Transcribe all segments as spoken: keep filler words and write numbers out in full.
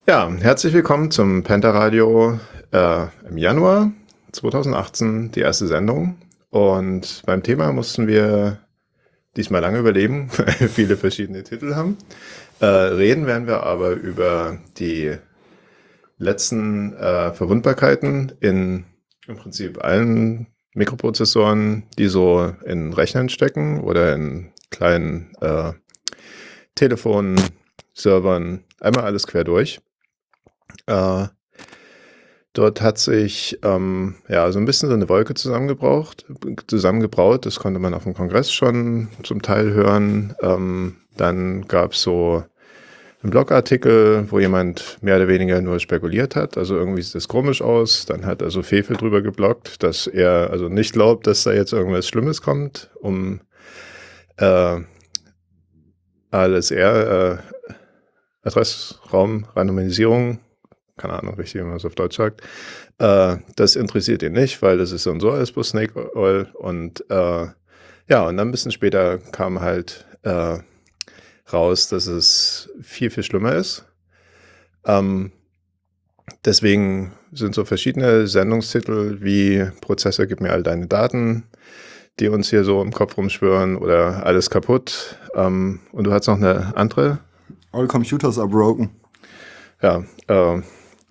Ja, herzlich willkommen zum Penta-Radio äh, im Januar zweitausendachtzehn, die erste Sendung. Und beim Thema mussten wir diesmal lange überlegen, weil wir viele verschiedene Titel haben. Äh, reden werden wir aber über die letzten äh, Verwundbarkeiten in im Prinzip allen Mikroprozessoren, die so in Rechnern stecken oder in kleinen äh, Telefonen, Servern, einmal alles quer durch. Äh, dort hat sich ähm, ja so ein bisschen so eine Wolke zusammengebraucht, zusammengebraut. Das konnte man auf dem Kongress schon zum Teil hören. Ähm, dann gab es so einen Blogartikel, wo jemand mehr oder weniger nur spekuliert hat. Also irgendwie sieht das komisch aus. Dann hat also Fefe drüber gebloggt, dass er also nicht glaubt, dass da jetzt irgendwas Schlimmes kommt, um äh, A L S R, äh, Adressraum-Randomisierung, keine Ahnung richtig, wie man es auf Deutsch sagt, äh, das interessiert ihn nicht, weil das ist so und so alles bloß Snake Oil. Und äh, ja, und dann ein bisschen später kam halt äh, raus, dass es viel, viel schlimmer ist. Ähm, deswegen sind so verschiedene Sendungstitel wie Prozessor, gib mir all deine Daten, die uns hier so im Kopf rumschwören, oder alles kaputt. Ähm, und du hast noch eine andere? All computers are broken. Ja, äh,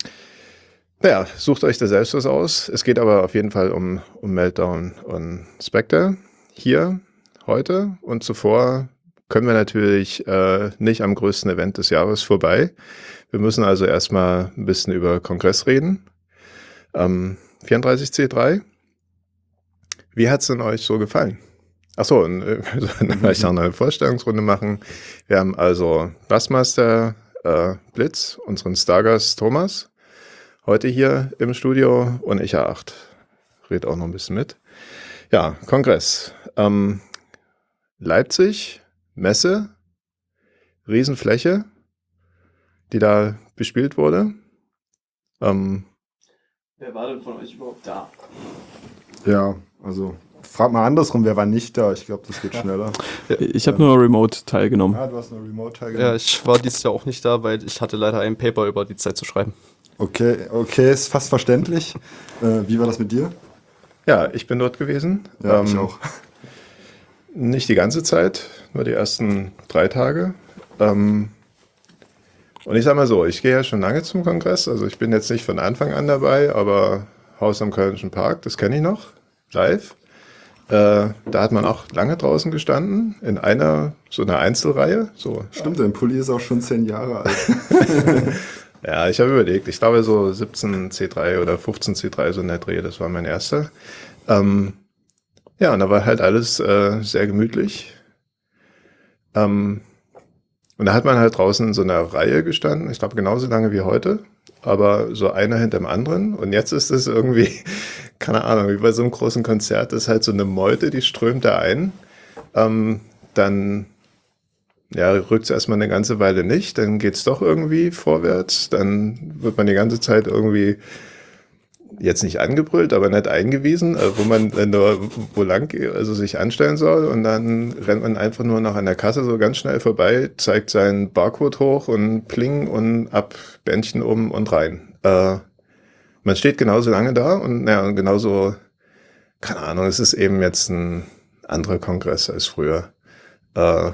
naja, sucht euch da selbst was aus. Es geht aber auf jeden Fall um, um Meltdown und Spectre hier heute. Und zuvor können wir natürlich äh, nicht am größten Event des Jahres vorbei. Wir müssen also erstmal ein bisschen über Kongress reden. Ähm, vierunddreißig C drei. Wie hat es denn euch so gefallen? Achso, und äh, wir sollen vielleicht auch noch eine Vorstellungsrunde machen. Wir haben also Bassmaster äh, Blitz, unseren Stargast Thomas, heute hier im Studio, und ich A acht. Red auch noch ein bisschen mit. Ja, Kongress. Ähm, Leipzig, Messe, Riesenfläche, die da bespielt wurde. Ähm, Wer war denn von euch überhaupt da? Ja, also frag mal andersrum, wer war nicht da? Ich glaube, das geht schneller. Ich habe nur remote teilgenommen. Ah, du hast eine Remote teilgenommen. Ja, ich war dieses Jahr auch nicht da, weil ich hatte leider ein Paper über die Zeit zu schreiben. Okay, okay, ist fast verständlich. Äh, wie war das mit dir? ja, ich bin dort gewesen. Ja, Ähm, ich auch. Nicht die ganze Zeit, nur die ersten drei Tage. Ähm, und ich sag mal so, ich gehe ja schon lange zum Kongress, also ich bin jetzt nicht von Anfang an dabei, aber Haus am Kölnischen Park, das kenne ich noch, live. Äh, da hat man auch lange draußen gestanden, in einer, so einer Einzelreihe. So. Stimmt, dein Pulli ist auch schon zehn Jahre alt. Ja, ich habe überlegt, ich glaube so siebzehn C drei oder fünfzehn C drei, so in der Dreh, das war mein erster. Ähm, ja, und da war halt alles äh, sehr gemütlich. Ähm, und da hat man halt draußen in so einer Reihe gestanden, ich glaube genauso lange wie heute, aber so einer hinter dem anderen. Und jetzt ist es irgendwie, keine Ahnung, wie bei so einem großen Konzert, das ist halt so eine Meute, die strömt da ein. Ähm, dann ja, rückt es erstmal eine ganze Weile nicht, dann geht es doch irgendwie vorwärts, dann wird man die ganze Zeit irgendwie jetzt nicht angebrüllt, aber nicht eingewiesen, äh, wo man äh, nur wo lang also sich anstellen soll, und dann rennt man einfach nur noch an der Kasse so ganz schnell vorbei, zeigt seinen Barcode hoch und pling und ab, Bändchen um und rein. Äh, man steht genauso lange da und ja, und genauso, keine Ahnung, es ist eben jetzt ein anderer Kongress als früher. Äh,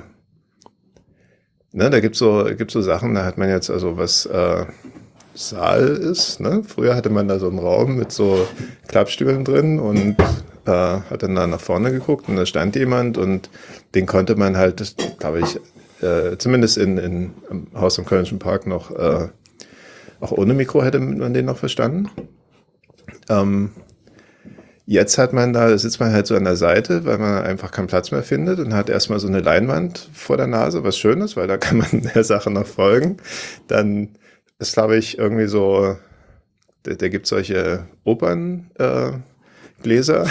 ne, da gibt's so, gibt's so Sachen, da hat man jetzt also was äh, Saal ist. Ne? Früher hatte man da so einen Raum mit so Klappstühlen drin und äh, hat dann da nach vorne geguckt und da stand jemand und den konnte man halt, glaube ich, äh, zumindest in, in im Haus am Kölnischen Park noch, äh, auch ohne Mikro hätte man den noch verstanden. Ähm, jetzt hat man da, sitzt man halt so an der Seite, weil man einfach keinen Platz mehr findet und hat erstmal so eine Leinwand vor der Nase, was schön ist, weil da kann man der Sache noch folgen. Dann ist, glaube ich, irgendwie so, der, der gibt solche Operngläser. Äh, Gläser.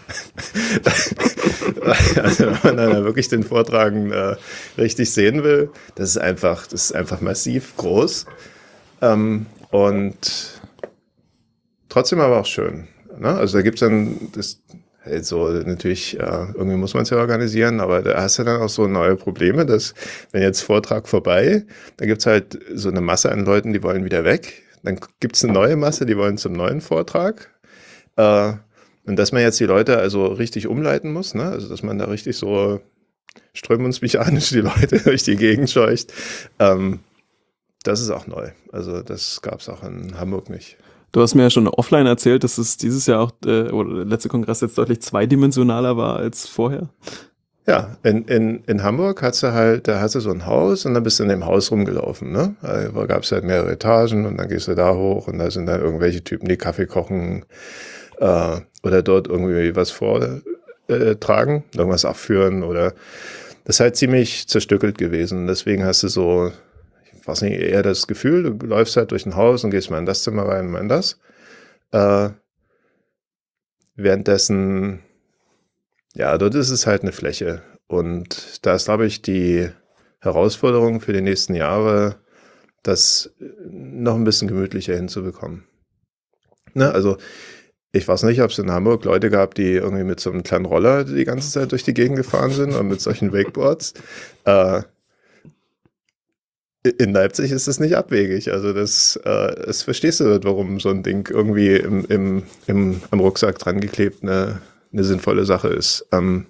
Also wenn man dann wirklich den Vortrag äh, richtig sehen will, das ist einfach, das ist einfach massiv groß. Ähm, und trotzdem aber auch schön. Ne? Also da gibt es dann, das Also natürlich, äh, irgendwie muss man es ja organisieren, aber da hast du dann auch so neue Probleme, dass wenn jetzt Vortrag vorbei, dann gibt's halt so eine Masse an Leuten, die wollen wieder weg. Dann gibt's eine neue Masse, die wollen zum neuen Vortrag. Äh, und dass man jetzt die Leute also richtig umleiten muss, ne? Also dass man da richtig so strömungsmechanisch die Leute durch die Gegend scheucht, ähm, das ist auch neu. Also das gab's auch in Hamburg nicht. Du hast mir ja schon offline erzählt, dass es dieses Jahr auch, äh, oder der letzte Kongress jetzt deutlich zweidimensionaler war als vorher. Ja, in, in, in Hamburg hast du halt, da hast du so ein Haus und dann bist du in dem Haus rumgelaufen, ne? Da gab es halt mehrere Etagen und dann gehst du da hoch und da sind dann irgendwelche Typen, die Kaffee kochen äh, oder dort irgendwie was vortragen, äh, irgendwas abführen oder das ist halt ziemlich zerstückelt gewesen. Deswegen hast du so, ich weiß nicht, eher das Gefühl, du läufst halt durch ein Haus und gehst mal in das Zimmer rein, mal in das. Äh, währenddessen Ja, dort ist es halt eine Fläche. Und da ist, glaube ich, die Herausforderung für die nächsten Jahre, das noch ein bisschen gemütlicher hinzubekommen. Ne? Also, ich weiß nicht, ob es in Hamburg Leute gab, die irgendwie mit so einem kleinen Roller die ganze Zeit durch die Gegend gefahren sind und mit solchen Wakeboards. Äh, in Leipzig ist es nicht abwegig. Also, das, äh, das verstehst du dort, warum so ein Ding irgendwie im, im, im, am Rucksack dran geklebt eine, eine sinnvolle Sache ist. Ähm,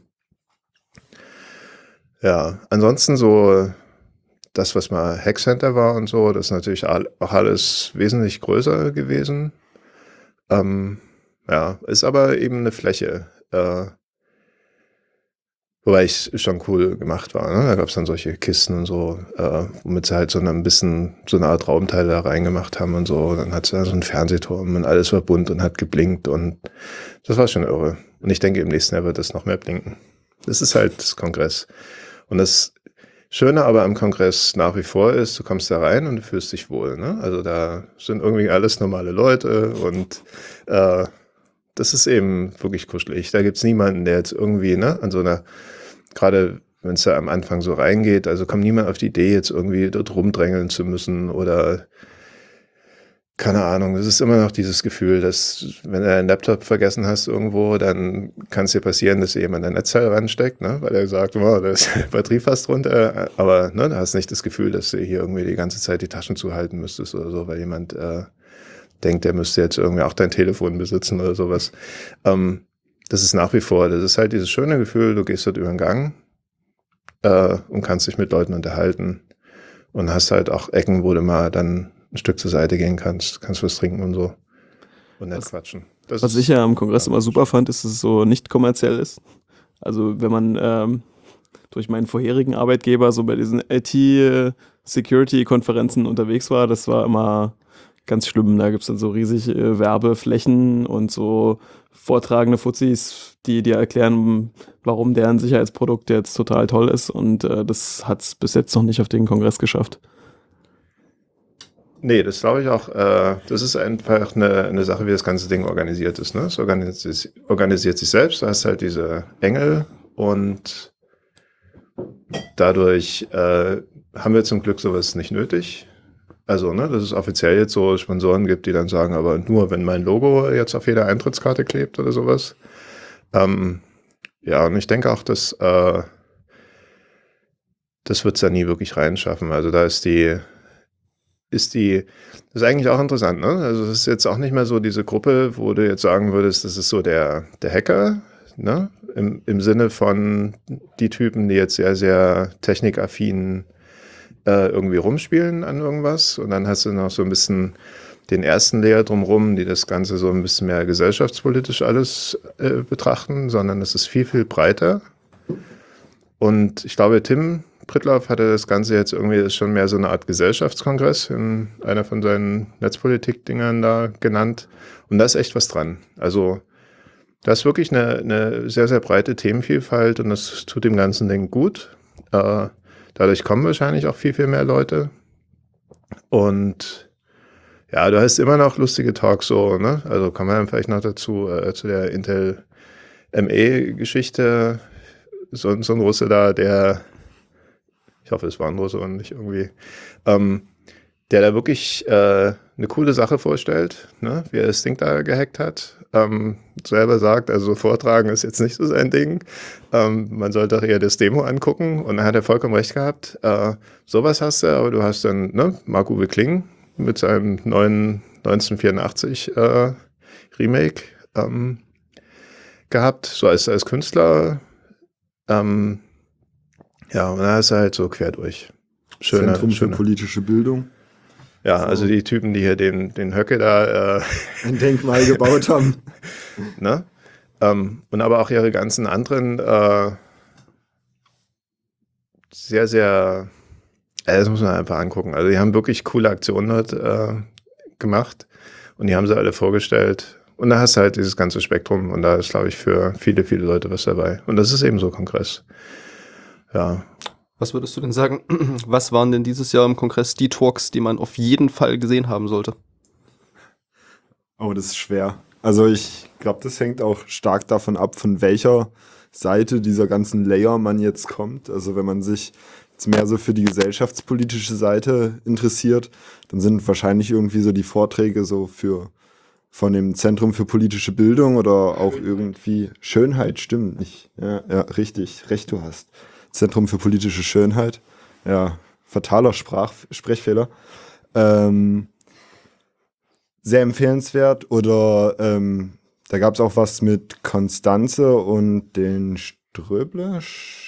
Ja, ansonsten so das, was mal Hackcenter war und so, das ist natürlich all- auch alles wesentlich größer gewesen. Ähm, ja, ist aber eben eine Fläche, äh, wobei ich schon cool gemacht war. Ne? Da gab es dann solche Kisten und so, äh, womit sie halt so ein bisschen so eine Art Raumteil da reingemacht haben und so. Dann hat sie da so einen Fernsehturm und alles war bunt und hat geblinkt und das war schon irre. Und ich denke, im nächsten Jahr wird das noch mehr blinken. Das ist halt das Kongress. Und das Schöne aber am Kongress nach wie vor ist, du kommst da rein und du fühlst dich wohl. Ne? Also da sind irgendwie alles normale Leute und äh, das ist eben wirklich kuschelig. Da gibt's niemanden, der jetzt irgendwie, ne, an so einer, gerade wenn es da am Anfang so reingeht, also kommt niemand auf die Idee, jetzt irgendwie dort rumdrängeln zu müssen oder keine Ahnung. Es ist immer noch dieses Gefühl, dass wenn du deinen Laptop vergessen hast irgendwo, dann kann es dir passieren, dass dir jemand ein Netzteil ransteckt, ne, weil er sagt, oh, da ist die Batterie fast runter, aber ne, du hast nicht das Gefühl, dass du hier irgendwie die ganze Zeit die Taschen zuhalten müsstest oder so, weil jemand äh, denkt, der müsste jetzt irgendwie auch dein Telefon besitzen oder sowas. Ähm, das ist nach wie vor, das ist halt dieses schöne Gefühl, du gehst dort über den Gang äh, und kannst dich mit Leuten unterhalten und hast halt auch Ecken, wo du mal dann ein Stück zur Seite gehen kannst, kannst was trinken und so und nett Was- quatschen. Das Was ist- ich ja am Kongress immer super fand, ist, dass es so nicht kommerziell ist. Also wenn man ähm, durch meinen vorherigen Arbeitgeber so bei diesen I T-Security-Konferenzen unterwegs war, das war immer ganz schlimm. Da gibt es dann so riesig äh, Werbeflächen und so vortragende Fuzis, die dir erklären, warum deren Sicherheitsprodukt jetzt total toll ist. Und äh, das hat es bis jetzt noch nicht auf den Kongress geschafft. Nee, das glaube ich auch, äh, das ist einfach eine, eine Sache, wie das ganze Ding organisiert ist. Ne? Es organisiert, sich- organisiert sich selbst, du hast halt diese Engel und dadurch äh, haben wir zum Glück sowas nicht nötig. Also, ne, dass es offiziell jetzt so Sponsoren gibt, die dann sagen, aber nur wenn mein Logo jetzt auf jeder Eintrittskarte klebt oder sowas. Ähm, ja, und ich denke auch, dass äh, das wird es da nie wirklich reinschaffen. Also da ist die, ist die, das ist eigentlich auch interessant, ne? Also es ist jetzt auch nicht mehr so diese Gruppe, wo du jetzt sagen würdest, das ist so der, der Hacker, ne? Im, im Sinne von die Typen, die jetzt sehr, sehr technikaffin äh, irgendwie rumspielen an irgendwas. Und dann hast du noch so ein bisschen den ersten Layer drumherum, die das Ganze so ein bisschen mehr gesellschaftspolitisch alles äh, betrachten, sondern es ist viel, viel breiter. Und ich glaube, Tim Prittlaff hatte das Ganze jetzt irgendwie, ist schon mehr so eine Art Gesellschaftskongress in einer von seinen Netzpolitik-Dingern da genannt. Und da ist echt was dran. Also da ist wirklich eine, eine sehr, sehr breite Themenvielfalt und das tut dem ganzen Ding gut. Äh, dadurch kommen wahrscheinlich auch viel, viel mehr Leute. Und ja, du hast immer noch lustige Talks so, ne? Also kommen wir dann vielleicht noch dazu, äh, zu der Intel M E-Geschichte. So, so ein Russe da, der, ich hoffe, es war ein Russe und nicht irgendwie, ähm, der da wirklich äh, eine coole Sache vorstellt, ne, wie er das Ding da gehackt hat. Ähm, selber sagt, also Vortragen ist jetzt nicht so sein Ding. Ähm, man sollte auch eher das Demo angucken. Und dann hat er vollkommen recht gehabt. Äh, sowas hast du, aber du hast dann ne, Marc-Uwe Kling mit seinem neuen neunzehnhundertvierundachtzig äh, Remake ähm, gehabt, so als, als Künstler. Ähm, ja, und dann ist er halt so quer durch. Schöne, Zentrum für schöne. politische Bildung. Ja, So. also die Typen, die hier den, den Höcke da äh, Ein Denkmal gebaut haben. ne? Ähm, und aber auch ihre ganzen anderen äh, sehr, sehr, äh, das muss man einfach angucken. Also die haben wirklich coole Aktionen dort äh, gemacht und die haben sie alle vorgestellt. Und da hast du halt dieses ganze Spektrum und da ist, glaube ich, für viele, viele Leute was dabei. Und das ist eben so Kongress. Ja. Was würdest du denn sagen, was waren denn dieses Jahr im Kongress die Talks, die man auf jeden Fall gesehen haben sollte? Oh, das ist schwer. Also ich glaube, das hängt auch stark davon ab, von welcher Seite dieser ganzen Layer man jetzt kommt. Also wenn man sich jetzt mehr so für die gesellschaftspolitische Seite interessiert, dann sind wahrscheinlich irgendwie so die Vorträge so für von dem Zentrum für politische Bildung oder auch irgendwie Schönheit, stimmt nicht. Ja, ja, richtig, recht du hast. Zentrum für politische Schönheit. Ja, fataler Sprach, Sprechfehler. Ähm, sehr empfehlenswert. Oder ähm, da gab es auch was mit Konstanze und den Ströble.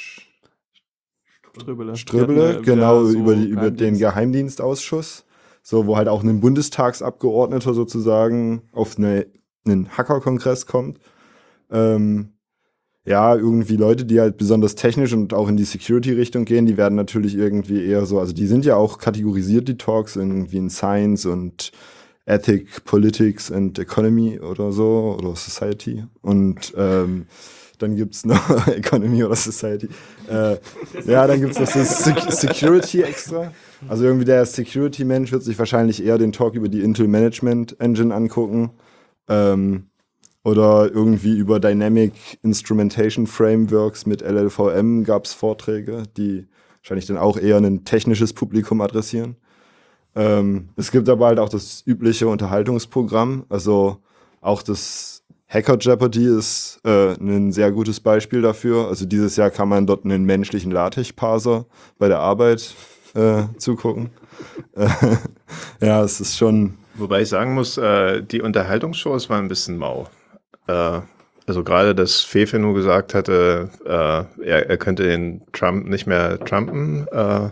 Ströbele. Ströbele, Ja, genau, so über, die, über den Geheimdienst. Geheimdienstausschuss. So, wo halt auch ein Bundestagsabgeordneter sozusagen auf eine, einen Hackerkongress kommt. Ähm, ja, irgendwie Leute, die halt besonders technisch und auch in die Security-Richtung gehen, die werden natürlich irgendwie eher so, also die sind ja auch kategorisiert, die Talks, irgendwie in Science und Ethic, Politics and Economy oder so, oder Society. Und ähm, dann gibt's noch Economy oder Society. Äh, ja, dann gibt's noch so Sec- Security extra. Also irgendwie der Security-Mensch wird sich wahrscheinlich eher den Talk über die Intel Management Engine angucken. Ähm, oder irgendwie über Dynamic Instrumentation Frameworks mit L L V M gab's Vorträge, die wahrscheinlich dann auch eher ein technisches Publikum adressieren. Ähm, es gibt aber halt auch das übliche Unterhaltungsprogramm. Also auch das Hacker Jeopardy ist äh, ein sehr gutes Beispiel dafür. Also dieses Jahr kann man dort einen menschlichen LaTeX-Parser bei der Arbeit äh, zugucken. Äh, ja, es ist schon... Wobei ich sagen muss, äh, die Unterhaltungsshows waren ein bisschen mau. Äh, also gerade, dass Fefe nur gesagt hatte, äh, er, er könnte den Trump nicht mehr trumpen. Äh,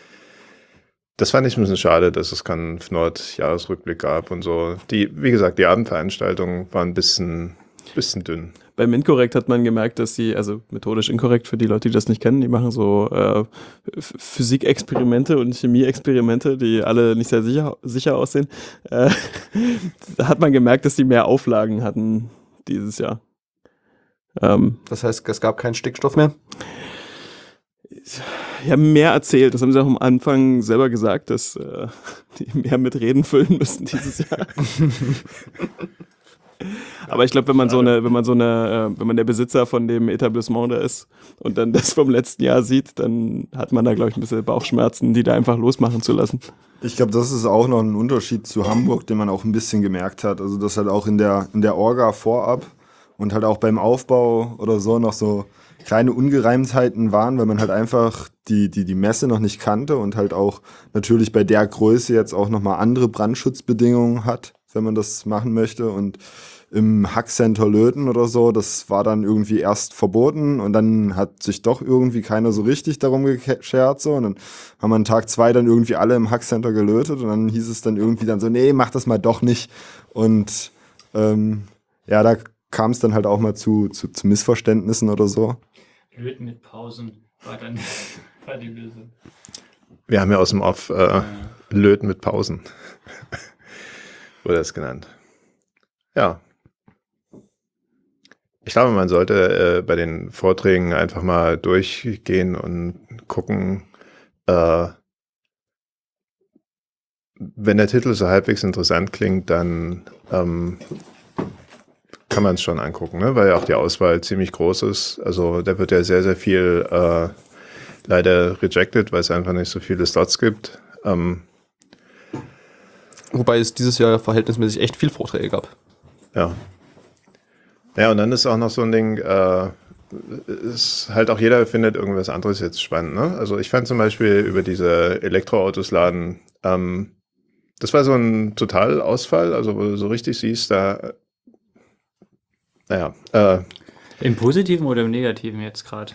das fand ich ein bisschen schade, dass es keinen Nord-Jahresrückblick gab und so. Die, wie gesagt, die Abendveranstaltungen waren ein bisschen, bisschen dünn. Beim Inkorrekt hat man gemerkt, dass sie, also methodisch inkorrekt für die Leute, die das nicht kennen, die machen so äh, F- Physikexperimente und Chemieexperimente, die alle nicht sehr sicher, sicher aussehen. Äh, da hat man gemerkt, dass die mehr Auflagen hatten dieses Jahr. Ähm, Das heißt, es gab keinen Stickstoff mehr? Die haben mehr erzählt, das haben sie auch am Anfang selber gesagt, dass äh, die mehr mit Reden füllen müssen dieses Jahr. Aber ich glaube, wenn man so eine, wenn man so eine, äh, wenn man der Besitzer von dem Etablissement da ist und dann das vom letzten Jahr sieht, dann hat man da, glaube ich, ein bisschen Bauchschmerzen, die da einfach losmachen zu lassen. Ich glaube, das ist auch noch ein Unterschied zu Hamburg, den man auch ein bisschen gemerkt hat. Also das halt auch in der, in der Orga vorab und halt auch beim Aufbau oder so noch so kleine Ungereimtheiten waren, weil man halt einfach die, die, die Messe noch nicht kannte und halt auch natürlich bei der Größe jetzt auch nochmal andere Brandschutzbedingungen hat, wenn man das machen möchte. Und im Hackcenter Löten oder so, das war dann irgendwie erst verboten und dann hat sich doch irgendwie keiner so richtig darum geschert. So. Und dann haben wir an Tag zwei dann irgendwie alle im Hackcenter gelötet und dann hieß es dann irgendwie dann so, nee, mach das mal doch nicht. Und ähm, ja, da kam es dann halt auch mal zu, zu, zu Missverständnissen oder so. Löten mit Pausen war dann war die Lösung. Wir haben ja aus dem Off äh, Löten mit Pausen. Wurde das genannt. Ja. Ich glaube, man sollte äh, bei den Vorträgen einfach mal durchgehen und gucken, äh, wenn der Titel so halbwegs interessant klingt, dann ähm, kann man es schon angucken, ne? Weil ja auch die Auswahl ziemlich groß ist. Also da wird ja sehr, sehr viel äh, leider rejected, weil es einfach nicht so viele Slots gibt. Ähm, Wobei es dieses Jahr verhältnismäßig echt viel Vorträge gab. Ja. Ja, und dann ist auch noch so ein Ding, äh, ist halt auch jeder findet irgendwas anderes jetzt spannend, ne? Also ich fand zum Beispiel über diese Elektroautos laden, ähm, das war so ein Totalausfall, also wo du so richtig siehst, da, naja, äh, Im Positiven oder im Negativen jetzt gerade?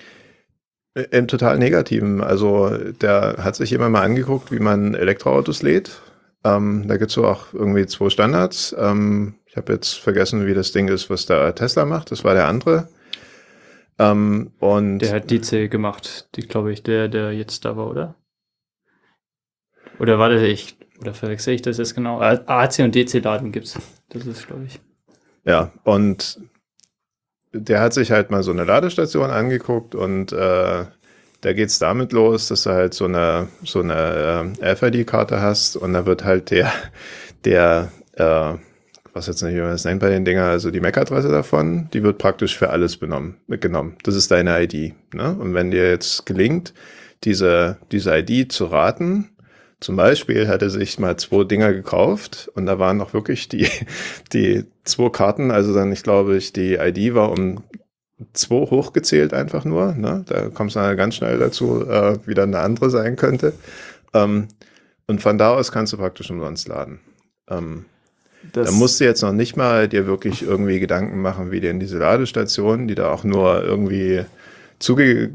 im total Negativen. Also der hat sich jemand mal angeguckt, wie man Elektroautos lädt. Ähm, da gibt es so auch irgendwie zwei Standards. Ähm, ich habe jetzt vergessen, wie das Ding ist, was da Tesla macht. Das war der andere. Ähm, und Der hat D C gemacht, die glaube ich, der, der jetzt da war, oder? Oder war das ich? Oder verwechsel ich das jetzt genau? A C und D C-Laden gibt's. Das ist, glaube ich. ja, und der hat sich halt mal so eine Ladestation angeguckt und äh, da geht's damit los, dass du halt so eine so eine äh, F I D-Karte hast und da wird halt der der äh, was jetzt nicht, wie man das nennt bei den Dinger, also die M A C-Adresse davon, die wird praktisch für alles benommen, mitgenommen. Das ist deine I D. Ne? Und wenn dir jetzt gelingt, diese diese I D zu raten, zum Beispiel hat er sich mal zwei Dinger gekauft und da waren auch wirklich die, die zwei Karten, also dann, ich glaube, ich, die I D war um zwei hochgezählt einfach nur. Ne? Da kommst du dann ganz schnell dazu, äh, wie dann eine andere sein könnte. Ähm, und von da aus kannst du praktisch umsonst laden. Ähm, Das, da musst du jetzt noch nicht mal dir wirklich irgendwie Gedanken machen, wie denn diese Ladestationen, die da auch nur irgendwie zuge...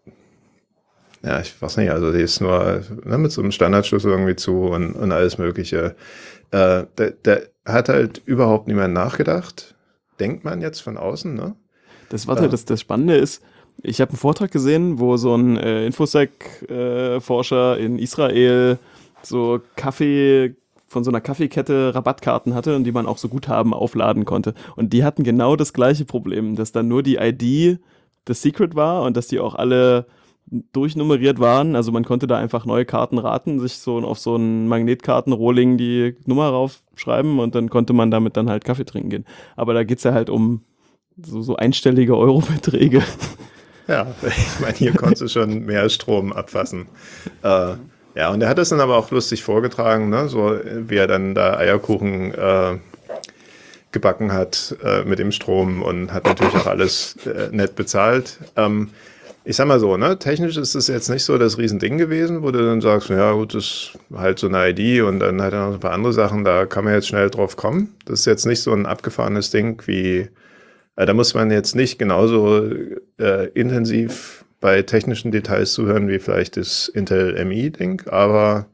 Ja, ich weiß nicht, also die ist nur ne, mit so einem Standardschlüssel irgendwie zu und, und alles Mögliche. Äh, der, der hat halt überhaupt niemand nachgedacht. Denkt man jetzt von außen, ne? das, warte, Ja. das, das Spannende ist, ich habe einen Vortrag gesehen, wo so ein äh, Infosec-Forscher in Israel so Kaffee von so einer Kaffeekette Rabattkarten hatte und die man auch so Guthaben aufladen konnte. Und die hatten genau das gleiche Problem, dass dann nur die I D das Secret war und dass die auch alle durchnummeriert waren. Also man konnte da einfach neue Karten raten, sich so auf so einen Magnetkartenrohling die Nummer raufschreiben und dann konnte man damit dann halt Kaffee trinken gehen. Aber da geht's ja halt um so, so einstellige Eurobeträge. Ja, ich meine, hier konntest du schon mehr Strom abfassen. Äh, ja, und er hat es dann aber auch lustig vorgetragen, ne? So wie er dann da Eierkuchen äh, gebacken hat äh, mit dem Strom und hat natürlich auch alles äh, nett bezahlt. Ähm, Ich sag mal so, ne, technisch ist das jetzt nicht so das Riesending gewesen, wo du dann sagst, ja gut, das ist halt so eine I D und dann halt noch ein paar andere Sachen, da kann man jetzt schnell drauf kommen. Das ist jetzt nicht so ein abgefahrenes Ding wie, äh, da muss man jetzt nicht genauso äh, intensiv bei technischen Details zuhören wie vielleicht das Intel M I-Ding, aber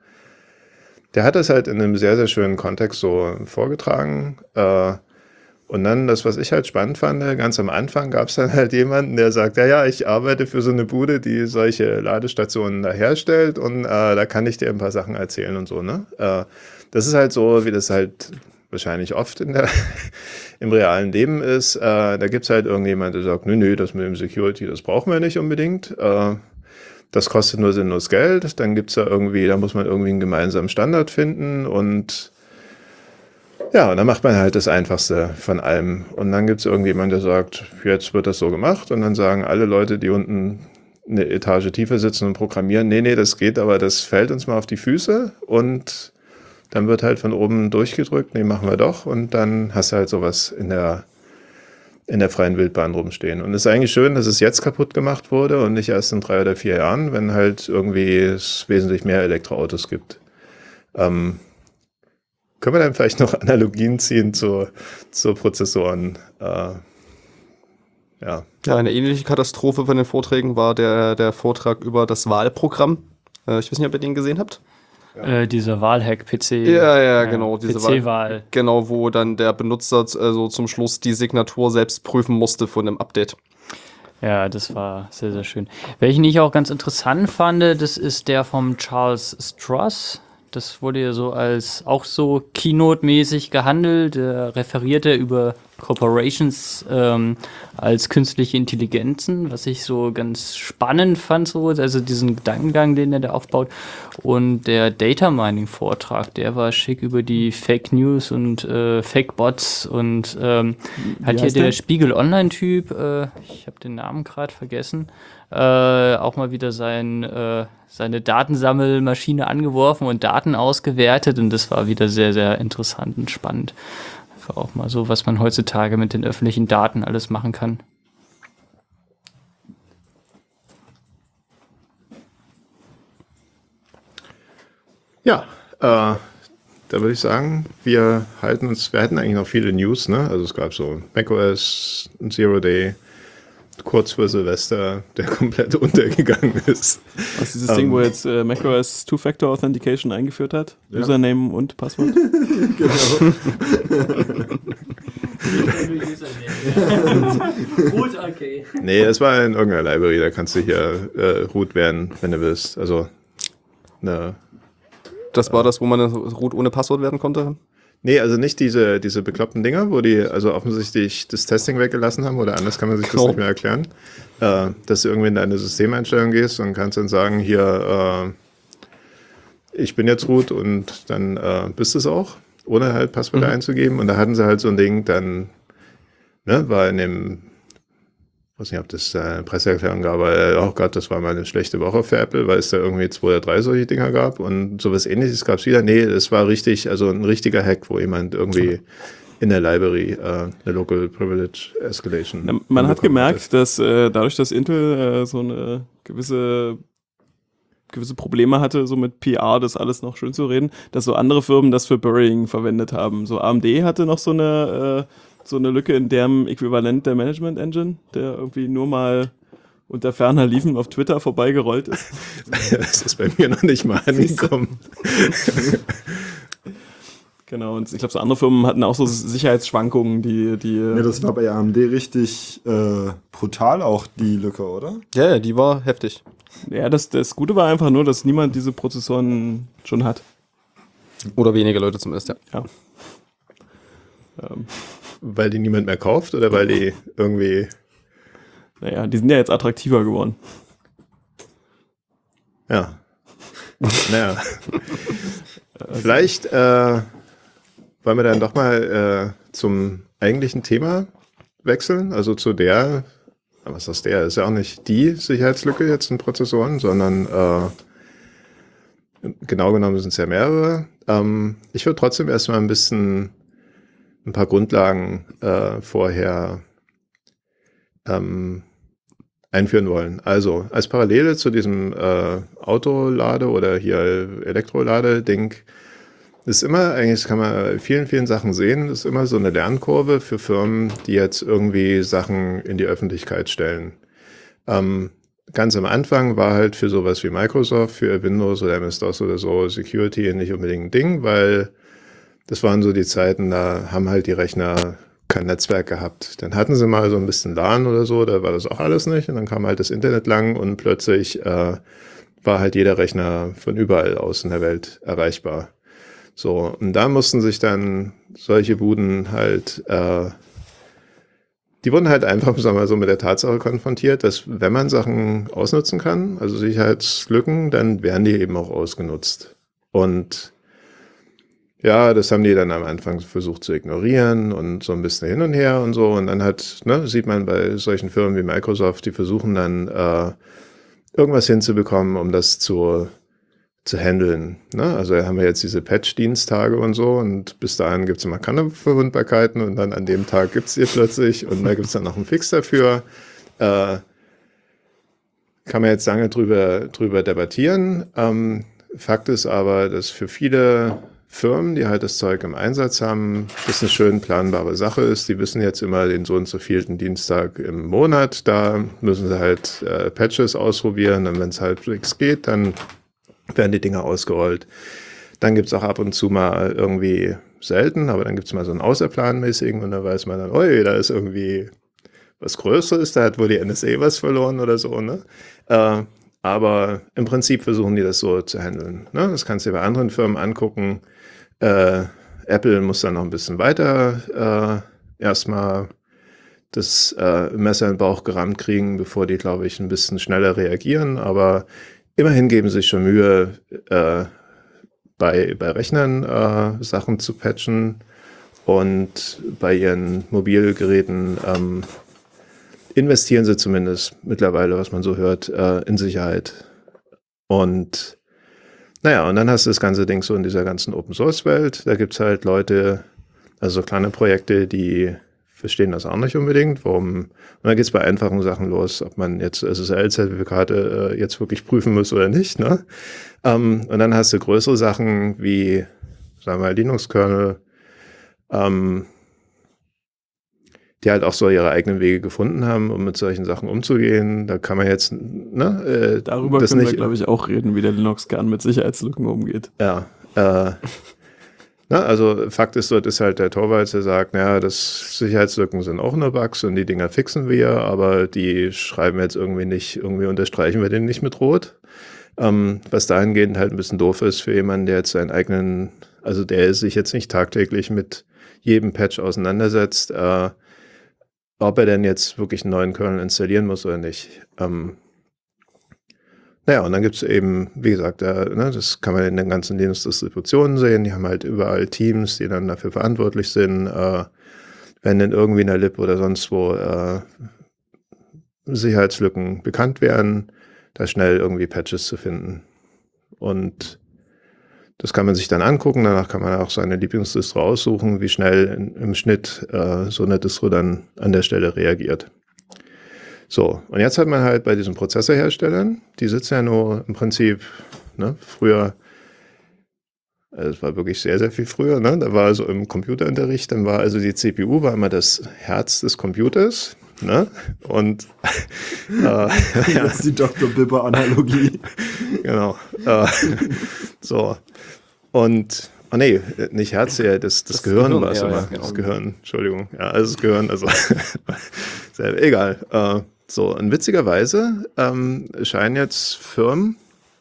der hat das halt in einem sehr, sehr schönen Kontext so vorgetragen. Äh, Und dann, das, was ich halt spannend fand, ganz am Anfang gab es dann halt jemanden, der sagt, ja, ja, ich arbeite für so eine Bude, die solche Ladestationen da herstellt und äh, da kann ich dir ein paar Sachen erzählen und so, ne? Äh, das ist halt so, wie das halt wahrscheinlich oft in der, im realen Leben ist. Äh, da gibt es halt irgendjemand, der sagt, nö, nö, das mit dem Security, das brauchen wir nicht unbedingt. Äh, das kostet nur sinnlos Geld. Dann gibt's da irgendwie, da muss man irgendwie einen gemeinsamen Standard finden und ja, und dann macht man halt das Einfachste von allem. Und dann gibt es irgendjemand, der sagt, jetzt wird das so gemacht. Und dann sagen alle Leute, die unten eine Etage tiefer sitzen und programmieren, nee, nee, das geht, aber das fällt uns mal auf die Füße. Und dann wird halt von oben durchgedrückt, nee, machen wir doch. Und dann hast du halt sowas in der, in der freien Wildbahn rumstehen. Und es ist eigentlich schön, dass es jetzt kaputt gemacht wurde und nicht erst in drei oder vier Jahren, wenn halt irgendwie es wesentlich mehr Elektroautos gibt. Ähm, Können wir dann vielleicht noch Analogien ziehen zu, zu Prozessoren? Äh, ja. Ja, eine ähnliche Katastrophe von den Vorträgen war der, der Vortrag über das Wahlprogramm. Äh, ich weiß nicht, ob ihr den gesehen habt. Äh, dieser Wahlhack-P C. Ja, ja, genau, diese P C-Wahl. Genau, wo dann der Benutzer also zum Schluss die Signatur selbst prüfen musste von einem Update. Ja, das war sehr, sehr schön. Welchen ich auch ganz interessant fand, das ist der vom Charles Stross. Das wurde ja so als auch so Keynote-mäßig gehandelt. Er referierte über Corporations ähm, als künstliche Intelligenzen, was ich so ganz spannend fand, so, also diesen Gedankengang, den er da aufbaut. Und der Data Mining Vortrag, der war schick über die Fake News und äh, Fake Bots und ähm, hat hier heißt der der? Spiegel Online-Typ, äh, ich habe den Namen gerade vergessen, äh, auch mal wieder sein, äh, seine Datensammelmaschine angeworfen und Daten ausgewertet, und das war wieder sehr, sehr interessant und spannend. Einfach auch mal so, was man heutzutage mit den öffentlichen Daten alles machen kann. Ja, äh, da würde ich sagen, wir halten uns, wir hatten eigentlich noch viele News, ne? Also es gab so macOS, Zero Day, kurz vor Silvester, der komplett untergegangen ist. Was ist dieses Ähm, Ding, wo jetzt äh, macOS Two-Factor Authentication eingeführt hat? Ja. Username und Passwort? Genau. Gut, okay. Nee, es war in irgendeiner Library, da kannst du hier äh, root werden, wenn du willst. Also, ne. Das war das, wo man root ohne Passwort werden konnte? Nee, also nicht diese, diese bekloppten Dinger, wo die also offensichtlich das Testing weggelassen haben, oder anders kann man sich das Oh. nicht mehr erklären. Äh, dass du irgendwie in deine Systemeinstellung gehst und kannst dann sagen, hier, äh, ich bin jetzt root, und dann äh, bist du es auch, ohne halt Passwörter Mhm. einzugeben. Und da hatten sie halt so ein Ding, dann ne, war in dem, ich weiß nicht, ob das äh, eine Presseerklärung gab, aber äh, oh Gott, das war mal eine schlechte Woche für Apple, weil es da irgendwie zwei oder drei solche Dinger gab, und sowas Ähnliches gab es wieder. Nee, es war richtig, also ein richtiger Hack, wo jemand irgendwie in der Library äh, eine Local Privilege Escalation. Na, man hat hinbekommen gemerkt, hatte. dass äh, dadurch, dass Intel äh, so eine gewisse gewisse Probleme hatte, so mit P R, das alles noch schön zu reden, dass so andere Firmen das für Burying verwendet haben. So A M D hatte noch so eine äh, so eine Lücke in deren Äquivalent der Management Engine, der irgendwie nur mal unter ferner Liefen auf Twitter vorbeigerollt ist. Das ist bei mir noch nicht mal angekommen. Genau, und ich glaube, so andere Firmen hatten auch so Sicherheitsschwankungen, die, die Ja, das war bei A M D richtig äh, brutal auch, die Lücke, oder? Ja, ja, die war heftig. ja, das, das Gute war einfach nur, dass niemand diese Prozessoren schon hat. Oder wenige Leute zumindest, ja. Ja. Ähm, Weil die niemand mehr kauft oder weil die irgendwie. naja, die sind ja jetzt attraktiver geworden. Ja. Naja. Vielleicht äh, wollen wir dann doch mal äh, zum eigentlichen Thema wechseln. Also zu der, was ist der? Ist ja auch nicht die Sicherheitslücke jetzt in Prozessoren, sondern äh, genau genommen sind es ja mehrere. Ähm, ich würde trotzdem erstmal ein bisschen ein paar Grundlagen äh, vorher ähm, einführen wollen. Also als Parallele zu diesem äh, Autolade- oder hier Elektrolade-Ding ist immer, eigentlich kann man bei vielen, vielen Sachen sehen, ist immer so eine Lernkurve für Firmen, die jetzt irgendwie Sachen in die Öffentlichkeit stellen. Ähm, ganz am Anfang war halt für sowas wie Microsoft, für Windows oder M S-DOS oder so Security nicht unbedingt ein Ding, weil das waren so die Zeiten, da haben halt die Rechner kein Netzwerk gehabt. Dann hatten sie mal so ein bisschen LAN oder so, da war das auch alles nicht. Und dann kam halt das Internet lang und plötzlich äh, war halt jeder Rechner von überall aus in der Welt erreichbar. So, und da mussten sich dann solche Buden halt, äh, die wurden halt einfach, sagen wir mal so, mit der Tatsache konfrontiert, dass wenn man Sachen ausnutzen kann, also Sicherheitslücken, dann werden die eben auch ausgenutzt. Und ja, das haben die dann am Anfang versucht zu ignorieren und so ein bisschen hin und her und so. Und dann hat, ne, sieht man bei solchen Firmen wie Microsoft, die versuchen dann äh, irgendwas hinzubekommen, um das zu, zu handeln. Ne? Also haben wir jetzt diese Patch-Diensttage und so, und bis dahin gibt es immer keine Verwundbarkeiten, und dann an dem Tag gibt es die plötzlich, und da gibt es dann noch einen Fix dafür. Äh, kann man jetzt lange drüber, drüber debattieren. Ähm, Fakt ist aber, dass für viele Firmen, die halt das Zeug im Einsatz haben, das eine schön planbare Sache ist. Die wissen jetzt immer den so und so vielten Dienstag im Monat, da müssen sie halt äh, Patches ausprobieren, und wenn es halt nichts geht, dann werden die Dinger ausgerollt. Dann gibt es auch ab und zu mal irgendwie selten, aber dann gibt es mal so einen außerplanmäßigen, und da weiß man dann, oi, da ist irgendwie was Größeres, da hat wohl die N S A was verloren oder so, ne? Äh, aber im Prinzip versuchen die das so zu handeln. Ne? Das kannst du dir bei anderen Firmen angucken. Äh, Apple muss dann noch ein bisschen weiter erstmal das äh, Messer in den Bauch gerammt kriegen, bevor die, glaube ich, ein bisschen schneller reagieren. Aber immerhin geben sie sich schon Mühe, äh, bei, bei Rechnern äh, Sachen zu patchen und bei ihren Mobilgeräten ähm, investieren sie zumindest mittlerweile, was man so hört, äh, in Sicherheit. Und naja, und dann hast du das ganze Ding so in dieser ganzen Open-Source-Welt. Da gibt es halt Leute, also so kleine Projekte, die verstehen das auch nicht unbedingt. Warum? Und dann geht es bei einfachen Sachen los, ob man jetzt S S L-Zertifikate äh, jetzt wirklich prüfen muss oder nicht. Ne? Ähm, und dann hast du größere Sachen wie, sagen wir mal, Linux-Kernel, ähm, die halt auch so ihre eigenen Wege gefunden haben, um mit solchen Sachen umzugehen. Da kann man jetzt, ne, äh, Darüber das können nicht, wir, glaube ich, auch reden, wie der Linux-Kern mit Sicherheitslücken umgeht. Ja, äh, na, also Fakt ist, dort ist halt der Torvalds, der sagt, naja, das Sicherheitslücken sind auch nur Bugs und die Dinger fixen wir, aber die schreiben jetzt irgendwie nicht, irgendwie unterstreichen wir den nicht mit Rot. Ähm, was dahingehend halt ein bisschen doof ist für jemanden, der jetzt seinen eigenen, also der sich jetzt nicht tagtäglich mit jedem Patch auseinandersetzt, äh, ob er denn jetzt wirklich einen neuen Kernel installieren muss oder nicht. Ähm, Naja, und dann gibt es eben, wie gesagt, äh, ne, das kann man in den ganzen Linux-Distributionen sehen, die haben halt überall Teams, die dann dafür verantwortlich sind, äh, wenn dann irgendwie in der Lib oder sonst wo äh, Sicherheitslücken bekannt werden, da schnell irgendwie Patches zu finden. Und das kann man sich dann angucken, danach kann man auch seine Lieblingsdistro aussuchen, wie schnell in, im Schnitt äh, so eine Distro dann an der Stelle reagiert. So, und jetzt hat man halt bei diesen Prozessorherstellern, die sitzen ja nur im Prinzip, ne, früher, also es war wirklich sehr, sehr viel früher, ne, da war also im Computerunterricht, dann war also die C P U war immer das Herz des Computers, ne, und äh, ja, Jetzt die Doktor Bibber-Analogie. genau, äh, so, und oh nee, nicht Herz, ja, das, das, Das Gehirn Gehirn, war es ja, immer. ja, genau. Das Gehirn, Entschuldigung. Ja, also das Gehirn, also sehr, egal. Äh, so, und witzigerweise ähm, scheinen jetzt Firmen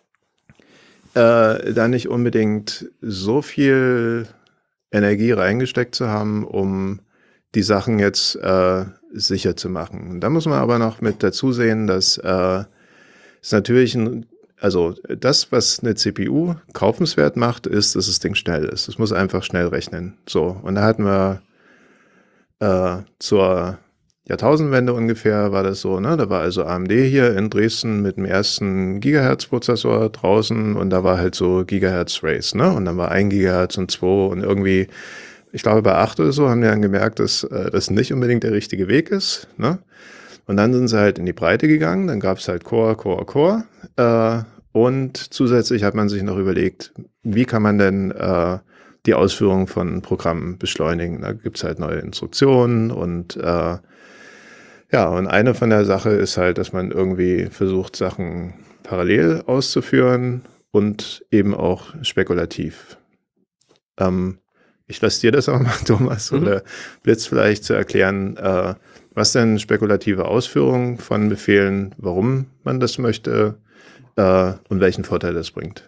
äh, da nicht unbedingt so viel Energie reingesteckt zu haben, um die Sachen jetzt äh, sicher zu machen. Und da muss man aber noch mit dazu sehen, dass äh, es natürlich ein Also das, was eine C P U kaufenswert macht, ist, dass das Ding schnell ist. Es muss einfach schnell rechnen. So, und da hatten wir äh, zur Jahrtausendwende ungefähr war das so, ne? Da war also A M D hier in Dresden mit dem ersten Gigahertz-Prozessor draußen und da war halt so Gigahertz-Race, ne? Und dann war ein Gigahertz und zwei und irgendwie, ich glaube bei acht oder so, haben die dann gemerkt, dass äh, das nicht unbedingt der richtige Weg ist, ne? Und dann sind sie halt in die Breite gegangen, dann gab es halt Core, Core, Core. Äh, und zusätzlich hat man sich noch überlegt, wie kann man denn äh, die Ausführung von Programmen beschleunigen. Da gibt es halt neue Instruktionen und äh, ja, und eine von der Sache ist halt, dass man irgendwie versucht, Sachen parallel auszuführen und eben auch spekulativ. Ähm, ich lasse dir das auch mal, Thomas, Mhm. oder Blitz vielleicht zu erklären, äh, was denn spekulative Ausführung von Befehlen, warum man das möchte äh, und welchen Vorteil das bringt.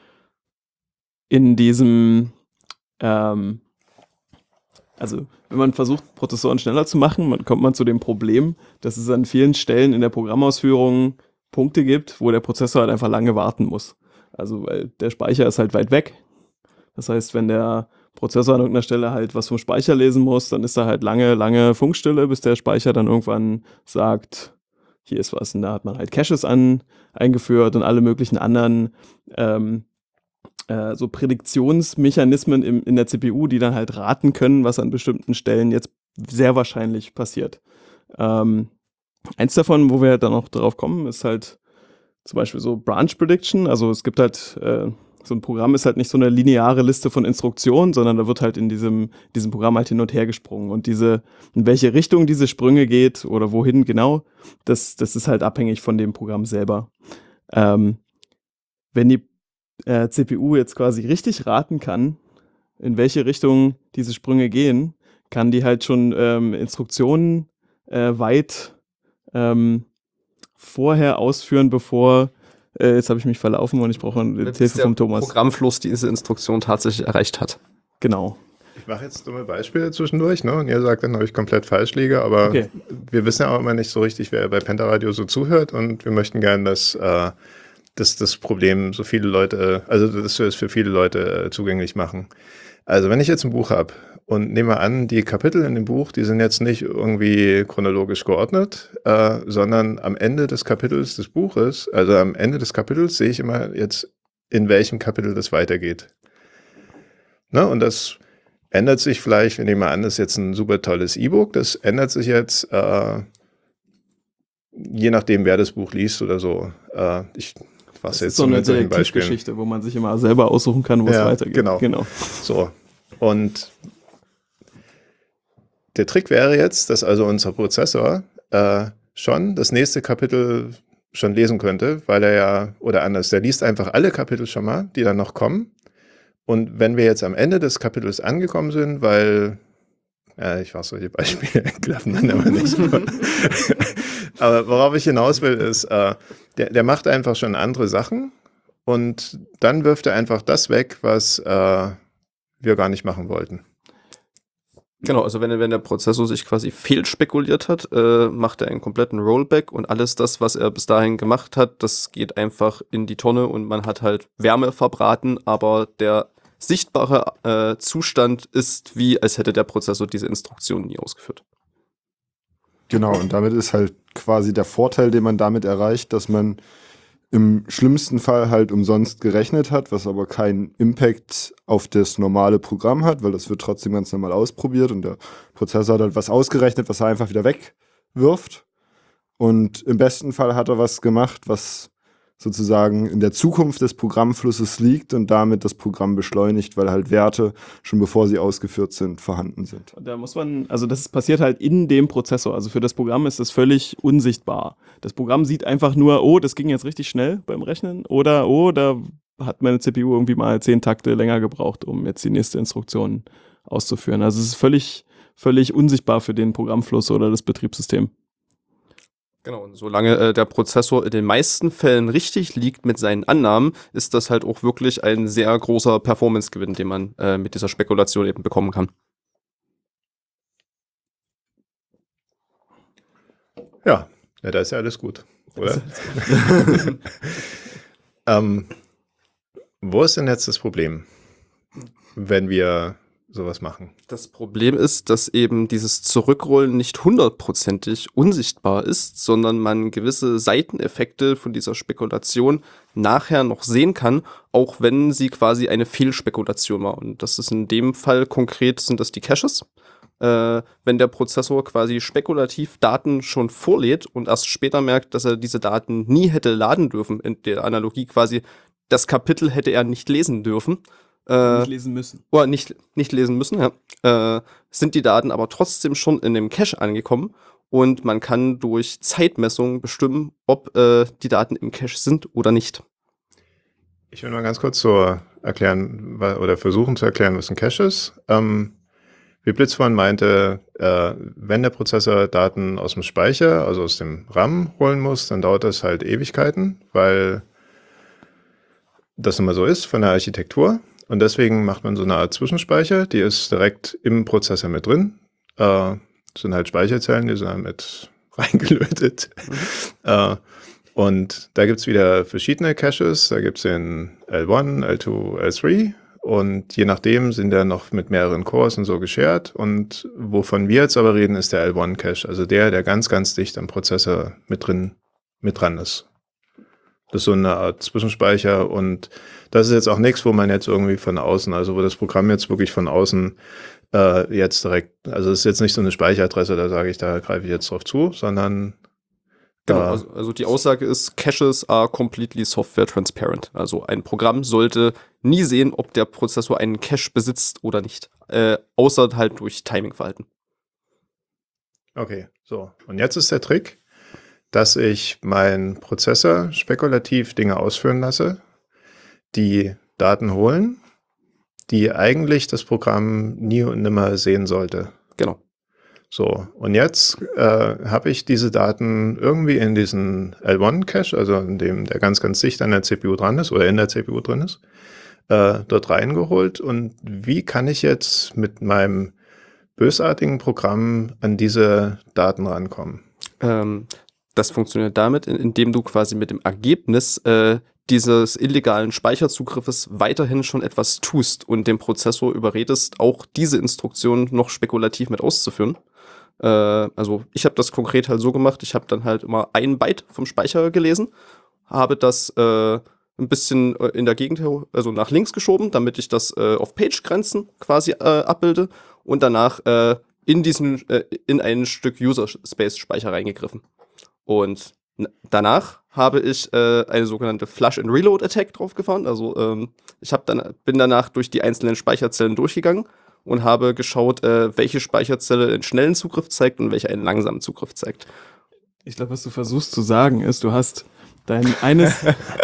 In diesem, ähm, also wenn man versucht, Prozessoren schneller zu machen, man, kommt man zu dem Problem, dass es an vielen Stellen in der Programmausführung Punkte gibt, wo der Prozessor halt einfach lange warten muss. Also weil der Speicher ist halt weit weg. Das heißt, wenn der Prozessor an irgendeiner Stelle halt was vom Speicher lesen muss, dann ist da halt lange, lange Funkstille, bis der Speicher dann irgendwann sagt, hier ist was. Und da hat man halt Caches an, eingeführt und alle möglichen anderen ähm, äh, so Prädiktionsmechanismen im, in der C P U, die dann halt raten können, was an bestimmten Stellen jetzt sehr wahrscheinlich passiert. Ähm, eins davon, wo wir dann noch drauf kommen, ist halt zum Beispiel so Branch Prediction. Also es gibt halt äh, so ein Programm ist halt nicht so eine lineare Liste von Instruktionen, sondern da wird halt in diesem, diesem Programm halt hin und her gesprungen. Und diese, in welche Richtung diese Sprünge geht oder wohin genau, das, das ist halt abhängig von dem Programm selber. Ähm, wenn die äh, C P U jetzt quasi richtig raten kann, in welche Richtung diese Sprünge gehen, kann die halt schon ähm, Instruktionen äh, weit ähm, vorher ausführen, bevor Äh, jetzt habe ich mich verlaufen und ich brauche Bis Hilfe der vom Thomas. Programmfluss diese Instruktion tatsächlich erreicht hat. Genau. Ich mache jetzt dumme Beispiele zwischendurch, ne? Und ihr sagt dann, ob ich komplett falsch liege, aber Okay. wir wissen ja auch immer nicht so richtig, wer bei Pentaradio so zuhört und wir möchten gerne, dass, äh, dass das Problem so viele Leute, also dass wir es für viele Leute äh, zugänglich machen. Also wenn ich jetzt ein Buch habe und nehme an, die Kapitel in dem Buch, die sind jetzt nicht irgendwie chronologisch geordnet, äh, sondern am Ende des Kapitels des Buches, also am Ende des Kapitels sehe ich immer jetzt, in welchem Kapitel das weitergeht. Ne? Und das ändert sich vielleicht, wir nehmen mal an, das ist jetzt ein super tolles E-Book, das ändert sich jetzt, äh, je nachdem, wer das Buch liest oder so. Äh, ich was Das jetzt ist so eine mit solchen Beispielen. Detektivgeschichte, wo man sich immer selber aussuchen kann, wo es Ja, weitergeht. genau. genau. So. Und der Trick wäre jetzt, dass also unser Prozessor äh, schon das nächste Kapitel schon lesen könnte, weil er ja, oder anders, der liest einfach alle Kapitel schon mal, die dann noch kommen. Und wenn wir jetzt am Ende des Kapitels angekommen sind, weil, ja, ich weiß, solche Beispiele klappen dann aber nicht. Aber worauf ich hinaus will, ist, äh, der, der macht einfach schon andere Sachen und dann wirft er einfach das weg, was äh, wir gar nicht machen wollten. Genau, also wenn, wenn der Prozessor sich quasi fehlspekuliert hat, äh, macht er einen kompletten Rollback und alles das, was er bis dahin gemacht hat, das geht einfach in die Tonne und man hat halt Wärme verbraten, aber der sichtbare äh, Zustand ist wie, als hätte der Prozessor diese Instruktion nie ausgeführt. Genau, und damit ist halt quasi der Vorteil, den man damit erreicht, dass man im schlimmsten Fall halt umsonst gerechnet hat, was aber keinen Impact auf das normale Programm hat, weil das wird trotzdem ganz normal ausprobiert und der Prozessor hat halt was ausgerechnet, was er einfach wieder wegwirft. Und im besten Fall hat er was gemacht, was sozusagen in der Zukunft des Programmflusses liegt und damit das Programm beschleunigt, weil halt Werte, schon bevor sie ausgeführt sind, vorhanden sind. Da muss man, also das passiert halt in dem Prozessor. Also für das Programm ist das völlig unsichtbar. Das Programm sieht einfach nur, oh, das ging jetzt richtig schnell beim Rechnen oder oh, da hat meine C P U irgendwie mal zehn Takte länger gebraucht, um jetzt die nächste Instruktion auszuführen. Also es ist völlig, völlig unsichtbar für den Programmfluss oder das Betriebssystem. Genau, und solange äh, der Prozessor in den meisten Fällen richtig liegt mit seinen Annahmen, ist das halt auch wirklich ein sehr großer Performance-Gewinn, den man äh, mit dieser Spekulation eben bekommen kann. Ja, ja, da ist ja alles gut, oder? ähm, wo ist denn jetzt das Problem, wenn wir sowas machen? Das Problem ist, dass eben dieses Zurückrollen nicht hundertprozentig unsichtbar ist, sondern man gewisse Seiteneffekte von dieser Spekulation nachher noch sehen kann, auch wenn sie quasi eine Fehlspekulation war. Und das ist in dem Fall konkret, sind das die Caches. Äh, wenn der Prozessor quasi spekulativ Daten schon vorlädt und erst später merkt, dass er diese Daten nie hätte laden dürfen, in der Analogie quasi, das Kapitel hätte er nicht lesen dürfen, Äh, Nicht lesen müssen. oder nicht, nicht lesen müssen, ja, äh, sind die Daten aber trotzdem schon in dem Cache angekommen und man kann durch Zeitmessung bestimmen, ob äh, die Daten im Cache sind oder nicht. Ich will mal ganz kurz so erklären wa- oder versuchen zu erklären, was ein Cache ist. Ähm, wie Blitz vorhin meinte, äh, wenn der Prozessor Daten aus dem Speicher, also aus dem RAM holen muss, dann dauert das halt Ewigkeiten, weil das immer so ist von der Architektur. Und deswegen macht man so eine Art Zwischenspeicher, die ist direkt im Prozessor mit drin. Äh, das sind halt Speicherzellen, die sind halt mit reingelötet. Mhm. Äh, und da gibt's wieder verschiedene Caches. Da gibt's den L eins, L zwei, L drei. Und je nachdem sind der noch mit mehreren Cores und so geshared. Und wovon wir jetzt aber reden, ist der L eins Cache. Also der, der ganz, ganz dicht am Prozessor mit drin, mit dran ist. Das ist so eine Art Zwischenspeicher und das ist jetzt auch nichts, wo man jetzt irgendwie von außen, also wo das Programm jetzt wirklich von außen äh, jetzt direkt, also es ist jetzt nicht so eine Speicheradresse, da sage ich, da greife ich jetzt drauf zu, sondern Genau, äh, also, also die Aussage ist, Caches are completely software transparent. Also ein Programm sollte nie sehen, ob der Prozessor einen Cache besitzt oder nicht, äh, außer halt durch Timingverhalten. Okay, so. Und jetzt ist der Trick, dass ich meinen Prozessor spekulativ Dinge ausführen lasse, die Daten holen, die eigentlich das Programm nie und nimmer sehen sollte. Genau. So, und jetzt äh, habe ich diese Daten irgendwie in diesen L eins Cache, also in dem der ganz, ganz dicht an der C P U dran ist oder in der C P U drin ist. äh, dort reingeholt. Und wie kann ich jetzt mit meinem bösartigen Programm an diese Daten rankommen? Ähm, das funktioniert damit, in- indem du quasi mit dem Ergebnis äh, dieses illegalen Speicherzugriffes weiterhin schon etwas tust und dem Prozessor überredest, auch diese Instruktion noch spekulativ mit auszuführen. Äh, also ich habe das konkret halt so gemacht, ich habe dann halt immer ein Byte vom Speicher gelesen, habe das äh, ein bisschen äh, in der Gegend, also nach links geschoben, damit ich das äh, auf Page-Grenzen quasi äh, abbilde und danach äh, in diesen, äh, in ein Stück User-Space-Speicher reingegriffen. Und n- danach habe ich äh, eine sogenannte Flush-and-Reload-Attack draufgefahren. Also ähm, ich hab dann, bin danach durch die einzelnen Speicherzellen durchgegangen und habe geschaut, äh, welche Speicherzelle einen schnellen Zugriff zeigt und welche einen langsamen Zugriff zeigt. Ich glaube, was du versuchst zu sagen ist, du hast dein eines.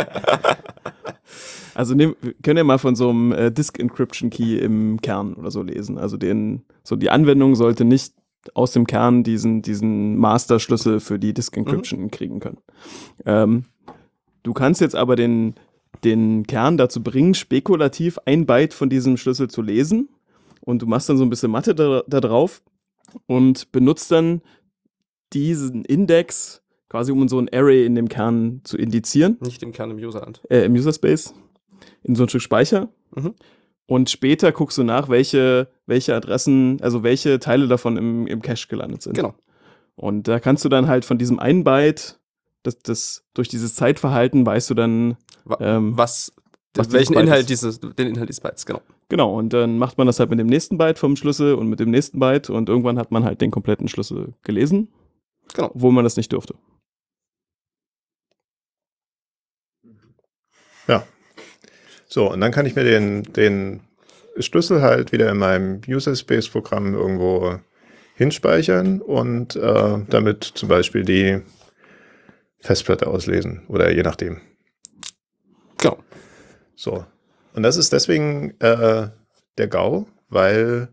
Also nehm, wir können ja mal von so einem äh, Disk Encryption Key im Kern oder so lesen. Also den, so die Anwendung sollte nicht aus dem Kern diesen, diesen Master-Schlüssel für die Disk Encryption mhm. kriegen können. Ähm, du kannst jetzt aber den, den Kern dazu bringen, spekulativ ein Byte von diesem Schlüssel zu lesen. Und du machst dann so ein bisschen Mathe da, da drauf und benutzt dann diesen Index quasi, um so ein Array in dem Kern zu indizieren. Nicht im Kern im User-Land. Äh, im User-Space. In so ein Stück Speicher. Mhm. Und später guckst du nach, welche, welche Adressen, also welche Teile davon im, im Cache gelandet sind. Genau. Und da kannst du dann halt von diesem einen Byte, das, das, durch dieses Zeitverhalten weißt du dann, Wa- ähm, was, was welchen dieses Byte Inhalt ist. dieses, den Inhalt des Bytes, genau. Genau, und dann macht man das halt mit dem nächsten Byte vom Schlüssel und mit dem nächsten Byte und irgendwann hat man halt den kompletten Schlüssel gelesen, Genau. obwohl man das nicht durfte. Ja. So, und dann kann ich mir den, den Schlüssel halt wieder in meinem User-Space-Programm irgendwo hinspeichern und äh, damit zum Beispiel die Festplatte auslesen oder je nachdem. Genau. So. Und das ist deswegen äh, der GAU, weil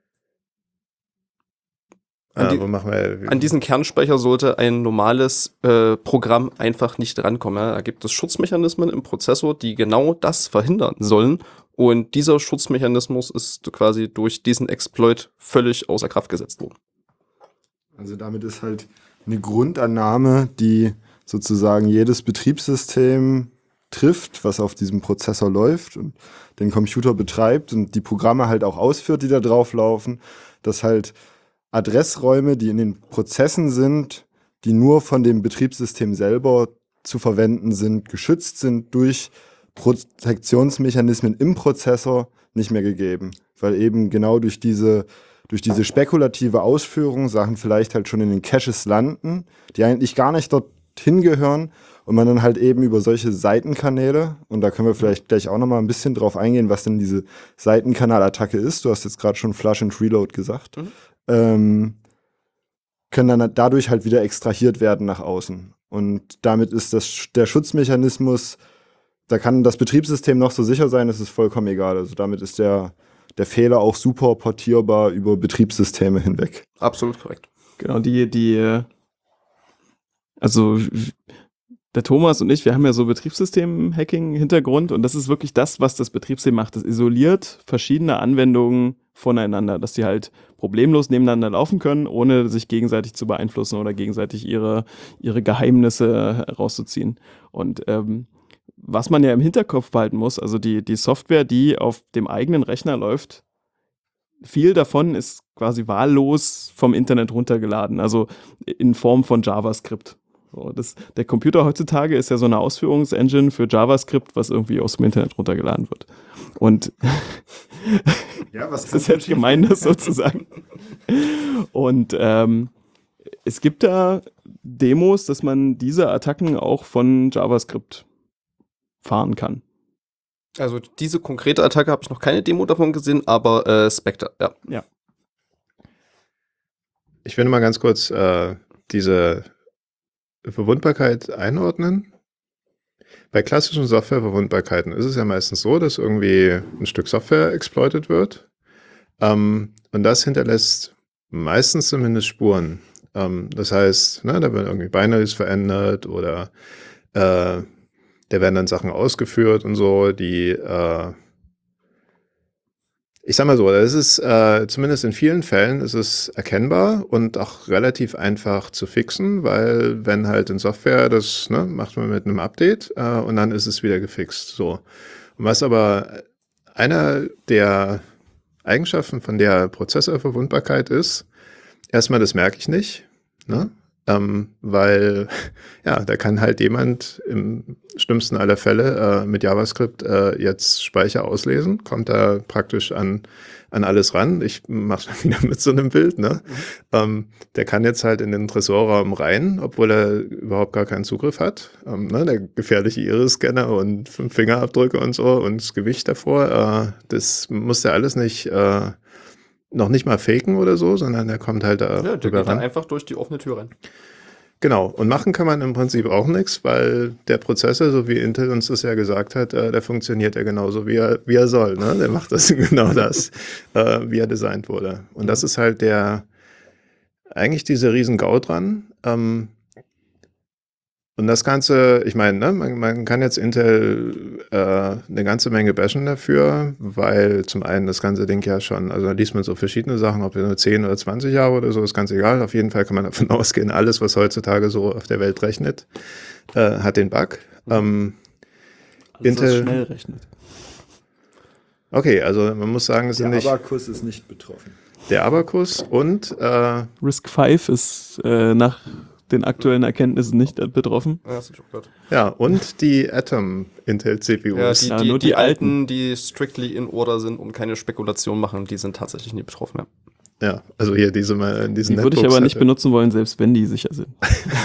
An, die, äh, wo machen wir, an diesen Kernspeicher sollte ein normales äh, Programm einfach nicht rankommen. Ja? Da gibt es Schutzmechanismen im Prozessor, die genau das verhindern sollen. Und dieser Schutzmechanismus ist quasi durch diesen Exploit völlig außer Kraft gesetzt worden. Also damit ist halt eine Grundannahme, die sozusagen jedes Betriebssystem trifft, was auf diesem Prozessor läuft und den Computer betreibt und die Programme halt auch ausführt, die da drauf laufen, dass halt Adressräume, die in den Prozessen sind, die nur von dem Betriebssystem selber zu verwenden sind, geschützt sind durch Protektionsmechanismen im Prozessor nicht mehr gegeben. Weil eben genau durch diese, durch diese spekulative Ausführung Sachen vielleicht halt schon in den Caches landen, die eigentlich gar nicht dorthin gehören und man dann halt eben über solche Seitenkanäle, und da können wir vielleicht gleich auch nochmal ein bisschen drauf eingehen, was denn diese Seitenkanalattacke ist. Du hast jetzt gerade schon Flush and Reload gesagt. Mhm. Ähm, können dann dadurch halt wieder extrahiert werden nach außen. Und damit ist das, der Schutzmechanismus, da kann das Betriebssystem noch so sicher sein, es ist vollkommen egal. Also damit ist der, der Fehler auch super portierbar über Betriebssysteme hinweg. Absolut korrekt. Genau, die, die, also der Thomas und ich, wir haben ja so Betriebssystem-Hacking-Hintergrund und das ist wirklich das, was das Betriebssystem macht. Das isoliert verschiedene Anwendungen voneinander, dass die halt problemlos nebeneinander laufen können, ohne sich gegenseitig zu beeinflussen oder gegenseitig ihre, ihre Geheimnisse herauszuziehen. Und ähm, was man ja im Hinterkopf behalten muss, also die, die Software, die auf dem eigenen Rechner läuft, viel davon ist quasi wahllos vom Internet runtergeladen, also in Form von JavaScript. So, das, der Computer heutzutage ist ja so eine Ausführungsengine für JavaScript, was irgendwie aus dem Internet runtergeladen wird. Und ja, was das ist jetzt gemein, das sozusagen. Und ähm, es gibt da Demos, dass man diese Attacken auch von JavaScript fahren kann. Also diese konkrete Attacke habe ich noch keine Demo davon gesehen, aber äh, Spectre, ja. Ja. Ich will mal ganz kurz äh, diese Verwundbarkeit einordnen. Bei klassischen Softwareverwundbarkeiten ist es ja meistens so, dass irgendwie ein Stück Software exploitet wird. Ähm, und das hinterlässt meistens zumindest Spuren. Ähm, das heißt, ne, da werden irgendwie Binaries verändert oder äh, da werden dann Sachen ausgeführt und so, die äh, Ich sag mal so, das ist äh, zumindest in vielen Fällen ist es erkennbar und auch relativ einfach zu fixen, weil wenn halt in Software, das ne, macht man mit einem Update äh, und dann ist es wieder gefixt. So. Und was aber einer der Eigenschaften von der Prozessorverwundbarkeit ist, erstmal, das merke ich nicht, ne? Ähm, weil ja, da kann halt jemand im schlimmsten aller Fälle äh, mit JavaScript äh, jetzt Speicher auslesen, kommt da praktisch an, an alles ran. Ich mache das wieder mit so einem Bild, ne? Mhm. Ähm, der kann jetzt halt in den Tresorraum rein, obwohl er überhaupt gar keinen Zugriff hat. Ähm, ne? Der gefährliche Iris-Scanner und fünf Fingerabdrücke und so und das Gewicht davor, äh, das muss der alles nicht äh, noch nicht mal faken oder so, sondern der kommt halt da Ja, der rüber geht dann ran. einfach durch die offene Tür rein. Genau, und machen kann man im Prinzip auch nichts, weil der Prozessor, so wie Intel uns das ja gesagt hat, äh, der funktioniert ja genauso, wie er, wie er soll. Ne? Der macht das genau das, äh, wie er designt wurde. Und das ist halt der, eigentlich dieser riesen GAU dran. Ähm, und das Ganze, ich meine, ne, man, man kann jetzt Intel äh, eine ganze Menge bashen dafür, weil zum einen das ganze Ding ja schon, also da liest man so verschiedene Sachen, ob nur zehn oder zwanzig Jahre oder so, ist ganz egal. Auf jeden Fall kann man davon ausgehen, alles, was heutzutage so auf der Welt rechnet, äh, hat den Bug. Ähm, Alles, Intel, was schnell rechnet. Okay, also man muss sagen, es Der sind nicht Abacus ist nicht betroffen. der Abacus und äh, Risk fünf ist äh, nach den aktuellen Erkenntnissen nicht äh, betroffen. Ja, das hab ich auch gehört. ja, und die Atom Intel C P Us. Ja, die, Ja, die, nur die, die alten, die strictly in order sind und keine Spekulation machen, die sind tatsächlich nicht betroffen. Ja. Ja, also hier diese mal diesen Die würde ich Netbooks aber nicht hatte. benutzen wollen, selbst wenn die sicher sind.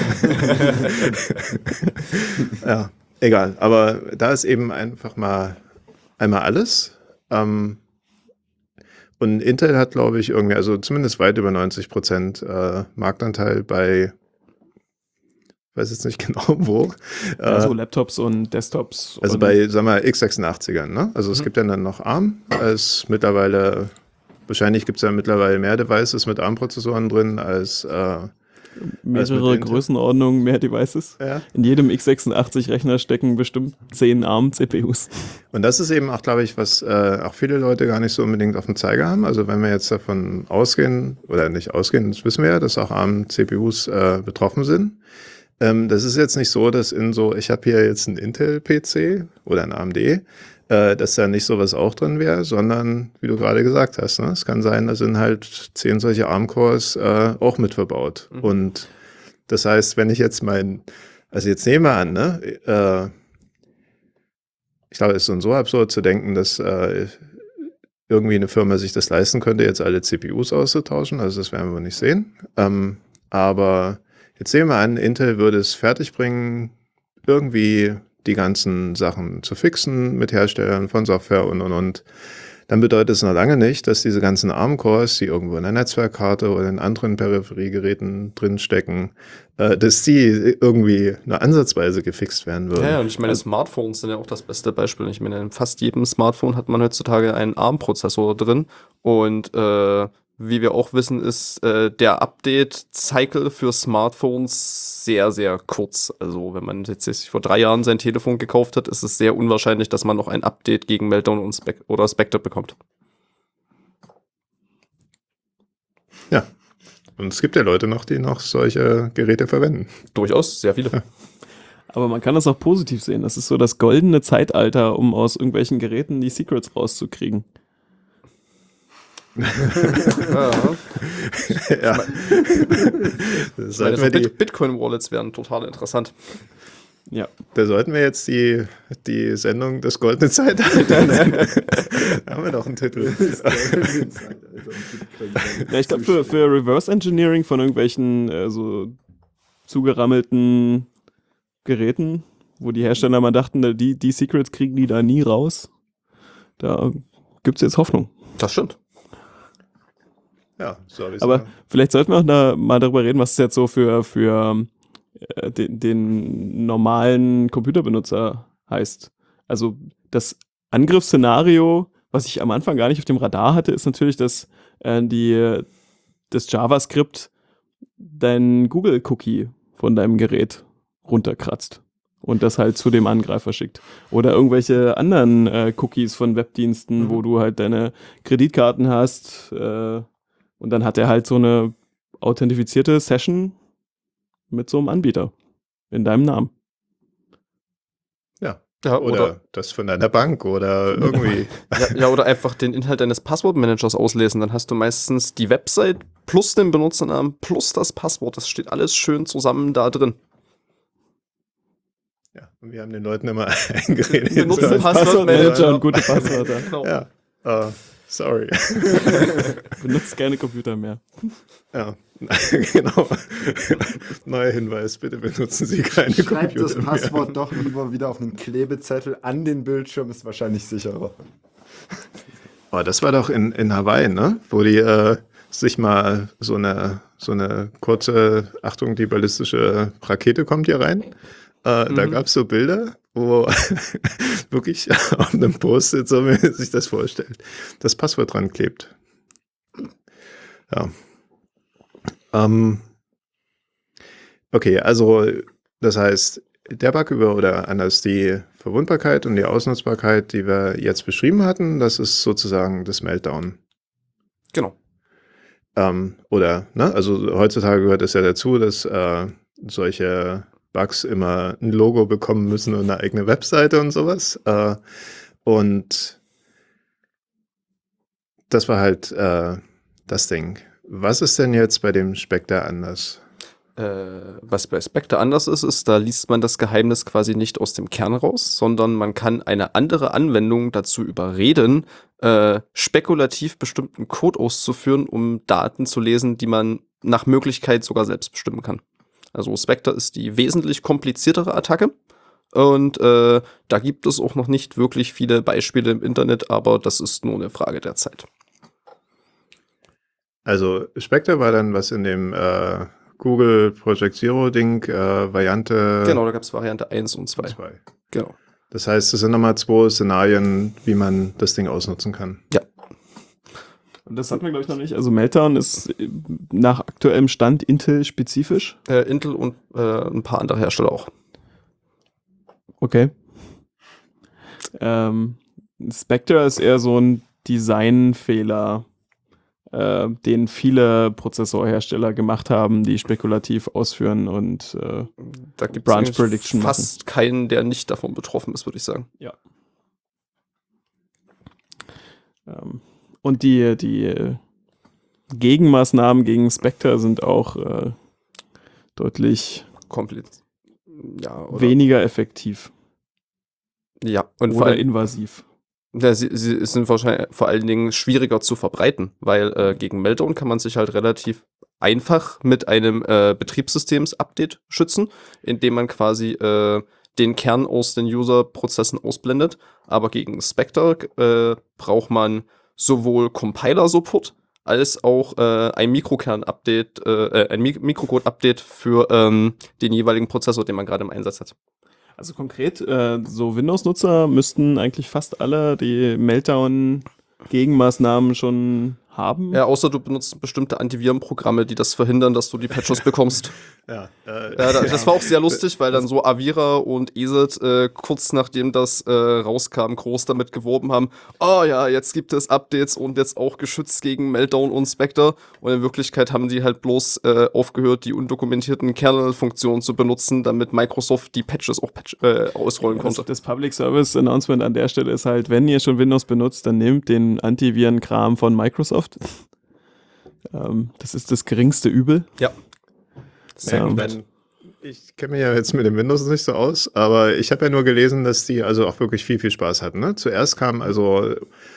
Ja, egal. Aber da ist eben einfach mal einmal alles. Ähm, und Intel hat, glaube ich, irgendwie, also zumindest weit über neunzig Prozent äh, Marktanteil bei, ich weiß jetzt nicht genau wo. Also Äh, Laptops und Desktops. also und bei, sagen wir, x sechsundachtzigern. Ne? Also es Mhm. gibt ja dann noch ARM. Es mittlerweile, wahrscheinlich gibt es ja mittlerweile mehr Devices mit ARM-Prozessoren drin als äh, mehrere Intel. Größenordnungen, mehr Devices. ja. In jedem x sechsundachtzig-Rechner stecken bestimmt zehn ARM-C P Us. Und das ist eben auch, glaube ich, was äh, auch viele Leute gar nicht so unbedingt auf dem Zeiger haben. Also wenn wir jetzt davon ausgehen, oder nicht ausgehen, das wissen wir ja, dass auch ARM-C P Us äh, betroffen sind. Ähm, das ist jetzt nicht so, dass in so, ich habe hier jetzt einen Intel-P C oder einen A M D, äh, dass da nicht sowas auch drin wäre, sondern, wie du gerade gesagt hast, ne, es kann sein, da sind halt zehn solche ARM-Cores äh, auch mit verbaut. Mhm. Und das heißt, wenn ich jetzt mein, also jetzt nehmen wir an, ne, äh, ich glaube, es ist so, so absurd zu denken, dass äh, irgendwie eine Firma sich das leisten könnte, jetzt alle C P Us auszutauschen. Also das werden wir nicht sehen. Ähm, aber jetzt sehen wir an, Intel würde es fertigbringen, irgendwie die ganzen Sachen zu fixen mit Herstellern von Software und, und, und. Dann bedeutet es noch lange nicht, dass diese ganzen ARM-Cores, die irgendwo in der Netzwerkkarte oder in anderen Peripheriegeräten drinstecken, äh, dass die irgendwie nur ansatzweise gefixt werden würden. Ja, ja, und ich meine, Smartphones sind ja auch das beste Beispiel. Ich meine, in fast jedem Smartphone hat man heutzutage einen ARM-Prozessor drin. Und äh, wie wir auch wissen, ist äh, der Update-Cycle für Smartphones sehr, sehr kurz. Also wenn man jetzt sich vor drei Jahren sein Telefon gekauft hat, ist es sehr unwahrscheinlich, dass man noch ein Update gegen Meltdown und Spec- oder Spectre bekommt. Ja. Und es gibt ja Leute noch, die noch solche Geräte verwenden. Durchaus, sehr viele. Aber man kann das auch positiv sehen. Das ist so das goldene Zeitalter, um aus irgendwelchen Geräten die Secrets rauszukriegen. Ja. Ja. Das Ich meine, sollten so wir die, Bit- Bitcoin-Wallets wären total interessant. Ja. da sollten wir jetzt die, die Sendung Das goldene Zeitalter nennen. Da haben wir doch einen Titel. Ja, ich glaube, für, für Reverse Engineering von irgendwelchen äh, so zugerammelten Geräten, wo die Hersteller mal dachten, die, die Secrets kriegen die da nie raus, da gibt es jetzt Hoffnung. Das stimmt. Ja, so habe ich Aber vielleicht sollten wir auch da mal darüber reden, was es jetzt so für, für äh, den, den normalen Computerbenutzer heißt. Also das Angriffsszenario, was ich am Anfang gar nicht auf dem Radar hatte, ist natürlich, dass äh, die, das JavaScript dein Google-Cookie von deinem Gerät runterkratzt. und das halt zu dem Angreifer schickt. Oder irgendwelche anderen äh, Cookies von Webdiensten, Mhm. wo du halt deine Kreditkarten hast äh, und dann hat er halt so eine authentifizierte Session mit so einem Anbieter in deinem Namen. Ja. Ja, Oder, oder, das von deiner Bank oder irgendwie. ja, ja, oder einfach den Inhalt deines Passwortmanagers auslesen. Dann hast du meistens die Website plus den Benutzernamen plus das Passwort. Das steht alles schön zusammen da drin. Ja, und wir haben den Leuten immer eingeredet. Wir nutzen so, Pass- Passwortmanager. und gute Passwörter. Genau. ja, äh, sorry. Benutzt keine Computer mehr. Ja, genau. Neuer Hinweis, bitte benutzen Sie keine Schreibt Computer das Passwort doch lieber wieder auf einen Klebezettel an den Bildschirm, ist wahrscheinlich sicherer. mehr. Oh, das war doch in, in Hawaii, ne? Wo die äh, sich mal so eine, so eine kurze, Achtung, die ballistische Rakete kommt hier rein. Äh, Da Mhm. gab es so Bilder, wo wirklich auf einem Post-it, so wie man sich das vorstellt, das Passwort dran klebt. Ja. Ähm, okay, also das heißt, der Bug über oder anders die Verwundbarkeit und die Ausnutzbarkeit, die wir jetzt beschrieben hatten, das ist sozusagen das Meltdown. Genau. Ähm, oder, ne, also heutzutage gehört es ja dazu, dass äh, solche Bugs immer ein Logo bekommen müssen und eine eigene Webseite und sowas. Äh, und das war halt äh, das Ding. Was ist denn jetzt bei dem Spectre anders? Äh, was bei Spectre anders ist, ist, da liest man das Geheimnis quasi nicht aus dem Kern raus, sondern man kann eine andere Anwendung dazu überreden, äh, spekulativ bestimmten Code auszuführen, um Daten zu lesen, die man nach Möglichkeit sogar selbst bestimmen kann. Also Spectre ist die wesentlich kompliziertere Attacke und äh, da gibt es auch noch nicht wirklich viele Beispiele im Internet, aber das ist nur eine Frage der Zeit. Also Spectre war dann was in dem äh, Google Project Zero Ding, äh, Variante Genau, da gab es Variante eins und zwei. zwei. Genau. Das heißt, es sind nochmal zwei Szenarien, wie man das Ding ausnutzen kann. Und das hatten wir, glaube ich, noch nicht. Also Meltdown ist äh, nach aktuellem Stand Intel-spezifisch. Äh, Intel und äh, ein paar andere Hersteller auch. Okay. Ähm, Spectre ist eher so ein Designfehler, äh, den viele Prozessorhersteller gemacht haben, die spekulativ ausführen und äh, Da gibt Branch es Prediction fast keinen, der nicht davon betroffen ist, würde ich sagen. ähm, und die, die äh, Gegenmaßnahmen gegen Spectre sind auch äh, deutlich Komplett. Ja, oder? weniger effektiv Ja, und vor oder allem, invasiv. ja, sie, sie sind wahrscheinlich vor allen Dingen schwieriger zu verbreiten, weil äh, gegen Meltdown kann man sich halt relativ einfach mit einem äh, Betriebssystems-Update schützen, indem man quasi äh, den Kern aus den User-Prozessen ausblendet. Aber gegen Spectre äh, braucht man sowohl Compiler-Support als auch äh, ein Mikrokern-Update, äh, ein Mik- Mikrocode-Update für ähm, den jeweiligen Prozessor, den man gerade im Einsatz hat. Also konkret, äh, so Windows-Nutzer müssten eigentlich fast alle die Meltdown-Gegenmaßnahmen schon haben. Ja, außer du benutzt bestimmte Antivirenprogramme, die das verhindern, dass du die Patches bekommst. Ja, äh, Ja, da, das war auch sehr lustig, weil dann so Avira und E S E T äh, kurz nachdem das äh, rauskam, groß damit geworben haben, oh ja, jetzt gibt es Updates und jetzt auch geschützt gegen Meltdown und Spectre. Und in Wirklichkeit haben die halt bloß äh, aufgehört, die undokumentierten Kernel-Funktionen zu benutzen, damit Microsoft die Patches auch patch, äh, ausrollen Das, konnte. das Public Service Announcement an der Stelle ist halt, wenn ihr schon Windows benutzt, dann nehmt den Antivirenkram von Microsoft. ähm, das ist das geringste Übel. Ja. Sehr Ja. gut. Dann, ich kenne mich ja jetzt mit dem Windows nicht so aus, aber ich habe ja nur gelesen, dass die also auch wirklich viel, viel Spaß hatten. Ne? Zuerst kam also,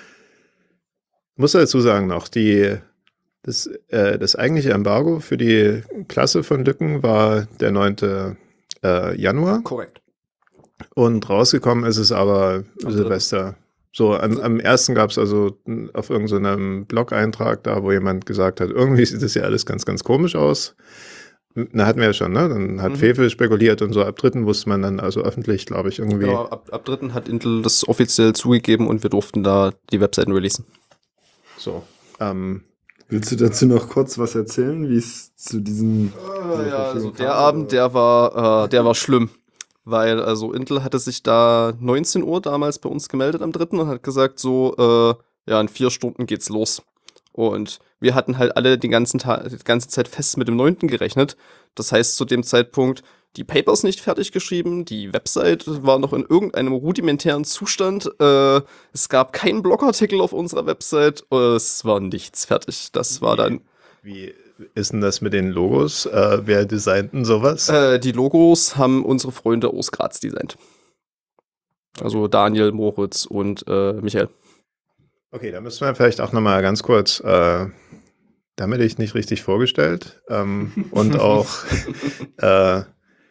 muss dazu sagen noch, die, das, äh, das eigentliche Embargo für die Klasse von Lücken war der neunte Äh, Januar Korrekt. und rausgekommen ist es aber Am Silvester. So, am, am ersten gab es also auf irgendeinem Blog-Eintrag da, wo jemand gesagt hat, irgendwie sieht das ja alles ganz, ganz komisch aus. Na, hatten wir ja schon, ne? Dann hat Mhm. Fefe spekuliert und so. Ab dritten wusste man dann also öffentlich, glaube ich, irgendwie. Genau, ab, ab dritten hat Intel das offiziell zugegeben und wir durften da die Webseiten releasen. So. Ähm, Willst du dazu noch kurz was erzählen, wie es zu diesen... ja, also der Abend, der war, äh, der war schlimm. weil also Intel hatte sich da neunzehn Uhr damals bei uns gemeldet am dritten und hat gesagt so, äh, ja, in vier Stunden geht's los. Und wir hatten halt alle die, ganzen Ta- die ganze Zeit fest mit dem neunten gerechnet. Das heißt, zu dem Zeitpunkt die Papers nicht fertig geschrieben, die Website war noch in irgendeinem rudimentären Zustand, äh, es gab keinen Blogartikel auf unserer Website, es war nichts fertig. Das war dann... Wie ist denn das mit den Logos? Äh, wer designt denn sowas? Äh, die Logos haben unsere Freunde aus Graz designt. Also Daniel, Moritz und äh, Michael. Okay, da müssen wir vielleicht auch nochmal ganz kurz, äh, damit ich nicht richtig vorgestellt ähm, und auch, äh,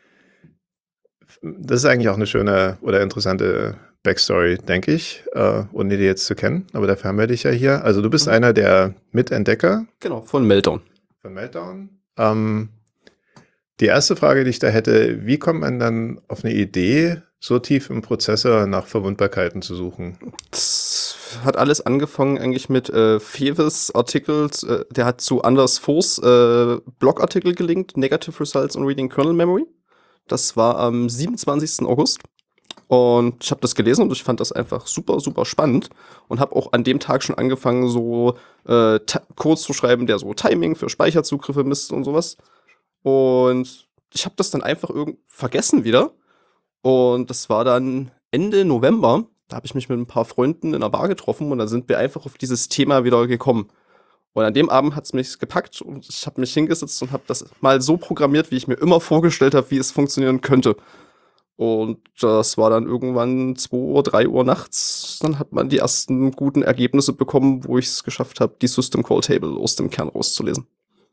das ist eigentlich auch eine schöne oder interessante Backstory, denke ich, äh, ohne die jetzt zu kennen, aber dafür haben wir dich ja hier. Also du bist Mhm. einer der Mitentdecker Genau, von Meltdown. von Meltdown. Ähm, die erste Frage, die ich da hätte, wie kommt man dann auf eine Idee, so tief im Prozessor nach Verwundbarkeiten zu suchen? Das hat alles angefangen eigentlich mit äh, Feves Artikel, äh, der hat zu Anders Voss äh, Blogartikel gelinkt, Negative Results on Reading Kernel Memory. Das war am siebenundzwanzigsten August. Und ich habe das gelesen und ich fand das einfach super, super spannend und habe auch an dem Tag schon angefangen, so äh, Codes zu schreiben, der so Timing für Speicherzugriffe misst und sowas. Und ich habe das dann einfach irgend vergessen wieder. Und das war dann Ende November. Da habe ich mich mit ein paar Freunden in einer Bar getroffen und da sind wir einfach auf dieses Thema wieder gekommen. Und an dem Abend hat es mich gepackt und ich habe mich hingesetzt und habe das mal so programmiert, wie ich mir immer vorgestellt habe, wie es funktionieren könnte. Und das war dann irgendwann zwei Uhr, drei Uhr nachts. Dann hat man die ersten guten Ergebnisse bekommen, wo ich es geschafft habe, die System Call Table aus dem Kern rauszulesen.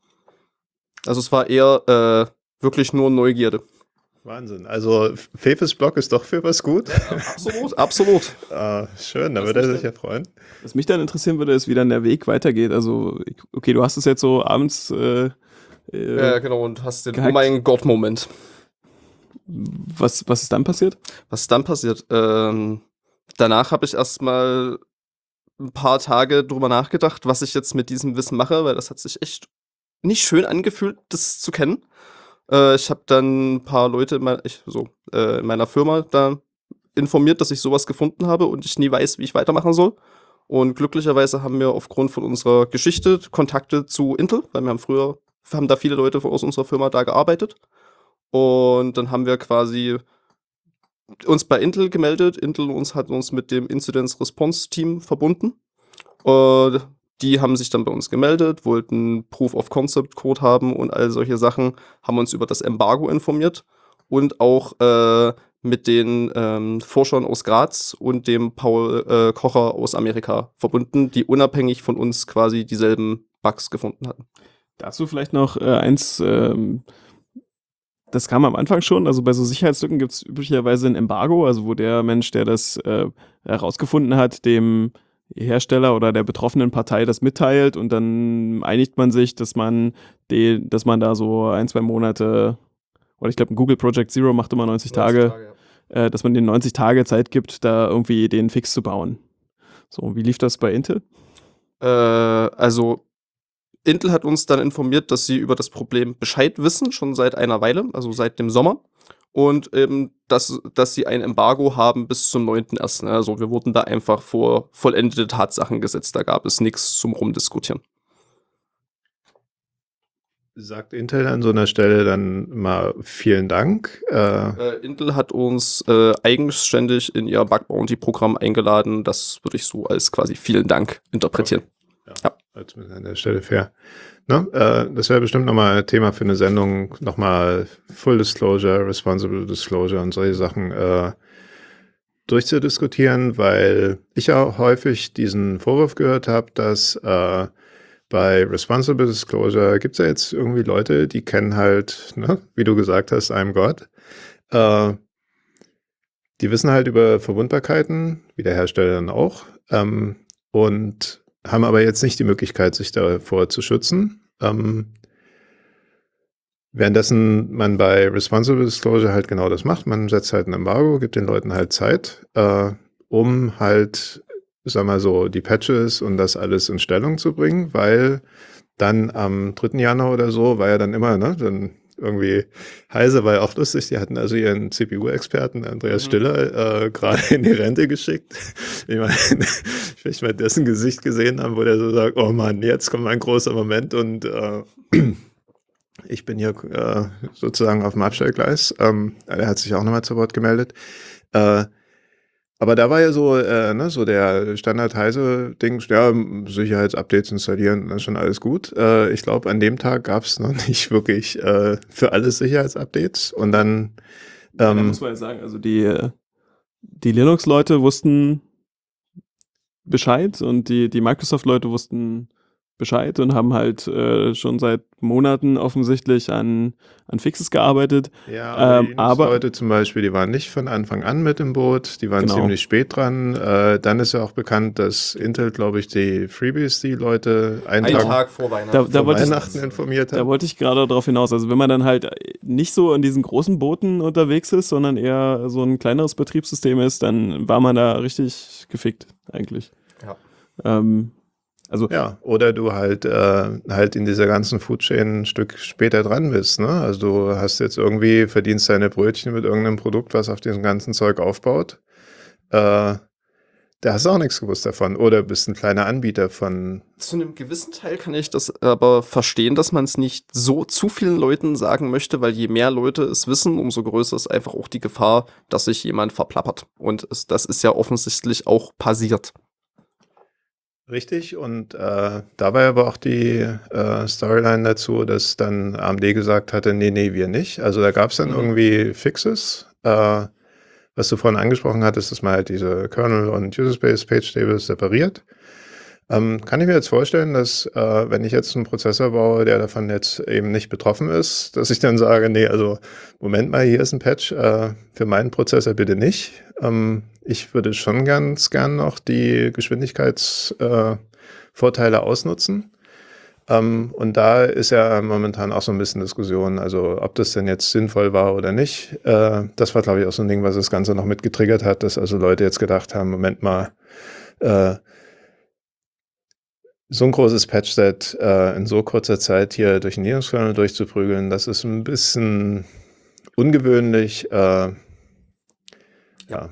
Also es war eher äh, wirklich nur Neugierde. Wahnsinn. Also Fefes Blog ist doch für was gut. Absolut, absolut. Ah, schön, da Was würde er mich sich ja freuen. Was mich dann interessieren würde, ist, wie dann der Weg weitergeht. Also, ich- okay, du hast es jetzt so abends. Äh, äh, Ja, genau, und hast den gehackt. Oh mein Gott-Moment. was, was ist dann passiert? Was dann passiert? Ähm, danach habe ich erstmal ein paar Tage drüber nachgedacht, was ich jetzt mit diesem Wissen mache, weil das hat sich echt nicht schön angefühlt, das zu kennen. Äh, ich habe dann ein paar Leute in, mein, ich, so, äh, in meiner Firma da informiert, dass ich sowas gefunden habe und ich nie weiß, wie ich weitermachen soll. Und glücklicherweise haben wir aufgrund von unserer Geschichte Kontakte zu Intel, weil wir haben früher, haben da viele Leute aus unserer Firma da gearbeitet. Und dann haben wir quasi uns bei Intel gemeldet. Intel uns hat uns mit dem Incident Response Team verbunden. Und die haben sich dann bei uns gemeldet, wollten Proof of Concept Code haben und all solche Sachen, haben uns über das Embargo informiert und auch äh, mit den ähm, Forschern aus Graz und dem Paul äh, Kocher aus Amerika verbunden, die unabhängig von uns quasi dieselben Bugs gefunden hatten. Dazu vielleicht noch äh, eins, ähm, das kam am Anfang schon, also bei so Sicherheitslücken gibt es üblicherweise ein Embargo, also wo der Mensch, der das äh, herausgefunden hat, dem Hersteller oder der betroffenen Partei das mitteilt und dann einigt man sich, dass man die, dass man da so ein, zwei Monate, oder ich glaube Google Project Zero macht immer neunzig Tage, äh, dass man den neunzig Tage Zeit gibt, da irgendwie den Fix zu bauen. So, wie lief das bei Intel? Äh, also Intel hat uns dann informiert, dass sie über das Problem Bescheid wissen, schon seit einer Weile, also seit dem Sommer. Und eben, dass, dass sie ein Embargo haben bis zum neunten ersten Also wir wurden da einfach vor vollendete Tatsachen gesetzt. Da gab es nichts zum Rumdiskutieren. Sagt Intel an so einer Stelle dann mal vielen Dank? Äh, Äh, Intel hat uns äh, eigenständig in ihr Bug-Bounty-Programm eingeladen. Das würde ich so als quasi vielen Dank interpretieren. Ja, Ja. als an der Stelle fair. Ne? Äh, das wäre bestimmt nochmal ein Thema für eine Sendung, nochmal Full Disclosure, Responsible Disclosure und solche Sachen äh, durchzudiskutieren, weil ich ja häufig diesen Vorwurf gehört habe, dass äh, bei Responsible Disclosure gibt es ja jetzt irgendwie Leute, die kennen halt, ne, wie du gesagt hast, I'm God. Äh, die wissen halt über Verwundbarkeiten, wie der Hersteller dann auch, ähm, und haben aber jetzt nicht die Möglichkeit, sich davor zu schützen. Ähm, währenddessen man bei Responsible Disclosure halt genau das macht. Man setzt halt ein Embargo, gibt den Leuten halt Zeit, äh, um halt, sag mal so, die Patches und das alles in Stellung zu bringen, weil dann am dritten Januar oder so war ja dann immer, ne, dann irgendwie Heise war ja auch lustig, die hatten also ihren C P U-Experten Andreas Mhm. Stiller äh, gerade in die Rente geschickt. Ich meine, ich möchte mal dessen Gesicht gesehen haben, wo der so sagt, oh Mann, jetzt kommt ein großer Moment und äh, ich bin hier äh, sozusagen auf dem Abstellgleis. Ähm, er hat sich auch nochmal zu Wort gemeldet. Äh, aber da war ja so, äh, ne, so der Standard-Heise-Ding, ja, Sicherheitsupdates installieren, dann ist schon alles gut. Äh, ich glaube, an dem Tag gab es noch nicht wirklich äh, für alles Sicherheitsupdates. Und dann, Ja, da ähm, muss man ja sagen, also die, äh, die Linux-Leute wussten Bescheid und die, die Microsoft-Leute wussten Bescheid und haben halt äh, schon seit Monaten offensichtlich an, an Fixes gearbeitet. ja, aber Ähm, die aber Linux-Leute zum Beispiel, die waren nicht von Anfang an mit im Boot, die waren Genau. ziemlich spät dran. Äh, dann ist ja auch bekannt, dass Intel, glaube ich, die Freebies, die Leute einen Ein Tag, Tag vor Weihnachten. Da- da vor wollte ich- Weihnachten informiert da hat. wollte ich gerade darauf hinaus. Also wenn man dann halt nicht so in diesen großen Booten unterwegs ist, sondern eher so ein kleineres Betriebssystem ist, dann war man da richtig gefickt eigentlich. Ja. Ähm, also Ja, oder du halt äh, halt in dieser ganzen Foodchain ein Stück später dran bist, ne? Also du hast jetzt irgendwie, verdienst deine Brötchen mit irgendeinem Produkt, was auf diesem ganzen Zeug aufbaut. Äh, da hast du auch nichts gewusst davon. Oder bist ein kleiner Anbieter von. Zu einem gewissen Teil kann ich das aber verstehen, dass man es nicht so zu vielen Leuten sagen möchte, weil je mehr Leute es wissen, umso größer ist einfach auch die Gefahr, dass sich jemand verplappert. Und es, das ist ja offensichtlich auch passiert. Richtig, und äh, da war aber auch die äh, Storyline dazu, dass dann A M D gesagt hatte, nee, nee, wir nicht. Also da gab es dann Mhm. irgendwie Fixes. Äh, was du vorhin angesprochen hattest, dass man halt diese Kernel- und User-Space-Page-Tables separiert. Ähm, kann ich mir jetzt vorstellen, dass äh, wenn ich jetzt einen Prozessor baue, der davon jetzt eben nicht betroffen ist, dass ich dann sage, nee, also Moment mal, hier ist ein Patch, äh, für meinen Prozessor bitte nicht. Ähm, ich würde schon ganz gern noch die Geschwindigkeitsvorteile äh, Vorteile ausnutzen. Ähm, und da ist ja momentan auch so ein bisschen Diskussion, also ob das denn jetzt sinnvoll war oder nicht. Äh, das war, glaube ich, auch so ein Ding, was das Ganze noch mitgetriggert hat, dass also Leute jetzt gedacht haben, Moment mal, äh, so ein großes Patchset äh, in so kurzer Zeit hier durch den Linux-Kernel durchzuprügeln, das ist ein bisschen ungewöhnlich. Äh, ja.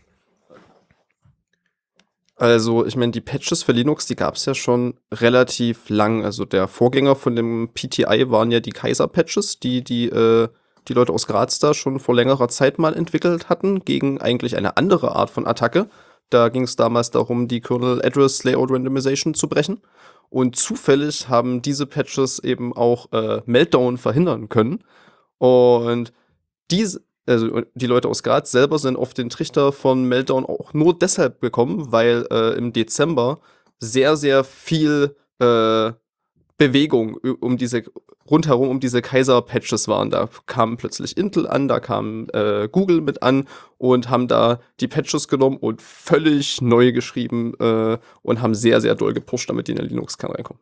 Also, ich meine, die Patches für Linux, die gab es ja schon relativ lang. Also der Vorgänger von dem P T I waren ja die Kaiser-Patches, die die, äh, die Leute aus Graz da schon vor längerer Zeit mal entwickelt hatten, gegen eigentlich eine andere Art von Attacke. Da ging es damals darum, die Kernel Address Layout Randomization zu brechen. Und zufällig haben diese Patches eben auch äh, Meltdown verhindern können. Und diese, also die Leute aus Graz selber sind auf den Trichter von Meltdown auch nur deshalb gekommen, weil äh, im Dezember sehr, sehr viel äh, Bewegung um diese rundherum um diese Kaiser-Patches waren. Da kam plötzlich Intel an, da kam äh, Google mit an und haben da die Patches genommen und völlig neu geschrieben äh, und haben sehr, sehr doll gepusht, damit die in den Linux-Kern reinkommen.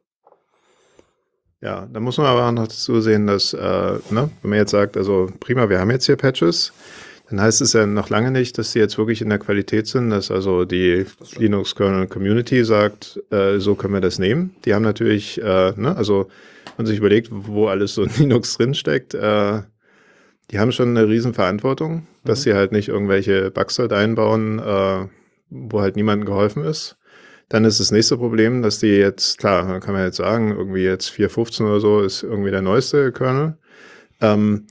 Ja, da muss man aber auch noch dazu sehen, dass, äh, ne, wenn man jetzt sagt, also prima, wir haben jetzt hier Patches, dann heißt es ja noch lange nicht, dass die jetzt wirklich in der Qualität sind, dass also die Linux-Kernel-Community sagt, äh, so können wir das nehmen. Die haben natürlich, äh, ne, also wenn man sich überlegt, wo alles so in Linux drinsteckt, äh, die haben schon eine riesen Verantwortung, dass Mhm. sie halt nicht irgendwelche Bugs dort einbauen, äh, wo halt niemandem geholfen ist. Dann ist das nächste Problem, dass die jetzt, klar, da kann man jetzt sagen, irgendwie jetzt vier Punkt fünfzehn oder so ist irgendwie der neueste Kernel. Ähm,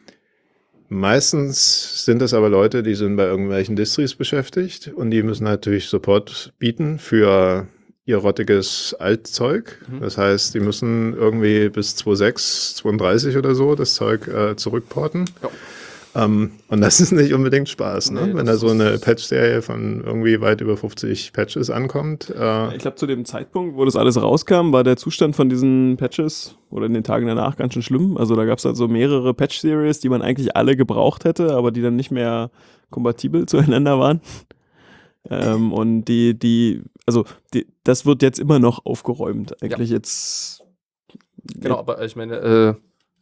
meistens sind das aber Leute, die sind bei irgendwelchen Distries beschäftigt und die müssen natürlich Support bieten für ihr rottiges Altzeug. Mhm. Das heißt, die müssen irgendwie bis zwei Punkt sechs, zweiunddreißig oder so das Zeug äh, zurückporten. Ja. Ähm, und das ist nicht unbedingt Spaß, ne? Nee, Wenn da das so eine ist- Patch-Serie von irgendwie weit über fünfzig Patches ankommt. Äh, ich glaube, zu dem Zeitpunkt, wo das alles rauskam, war der Zustand von diesen Patches oder in den Tagen danach ganz schön schlimm. Also da gab es also mehrere Patch-Series, die man eigentlich alle gebraucht hätte, aber die dann nicht mehr kompatibel zueinander waren. ähm, und die, die, also die, das wird jetzt immer noch aufgeräumt. Eigentlich jetzt. Genau, aber ich meine, äh,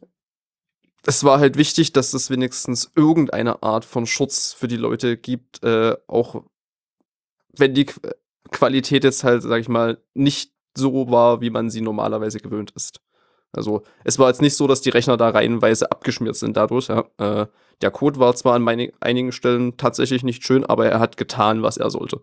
es war halt wichtig, dass es wenigstens irgendeine Art von Schutz für die Leute gibt, äh, auch wenn die Qu Qualität jetzt halt, sag ich mal, nicht so war, wie man sie normalerweise gewöhnt ist. Also es war jetzt nicht so, dass die Rechner da reihenweise abgeschmiert sind dadurch. Ja. Äh, der Code war zwar an meine, einigen Stellen tatsächlich nicht schön, aber er hat getan, was er sollte.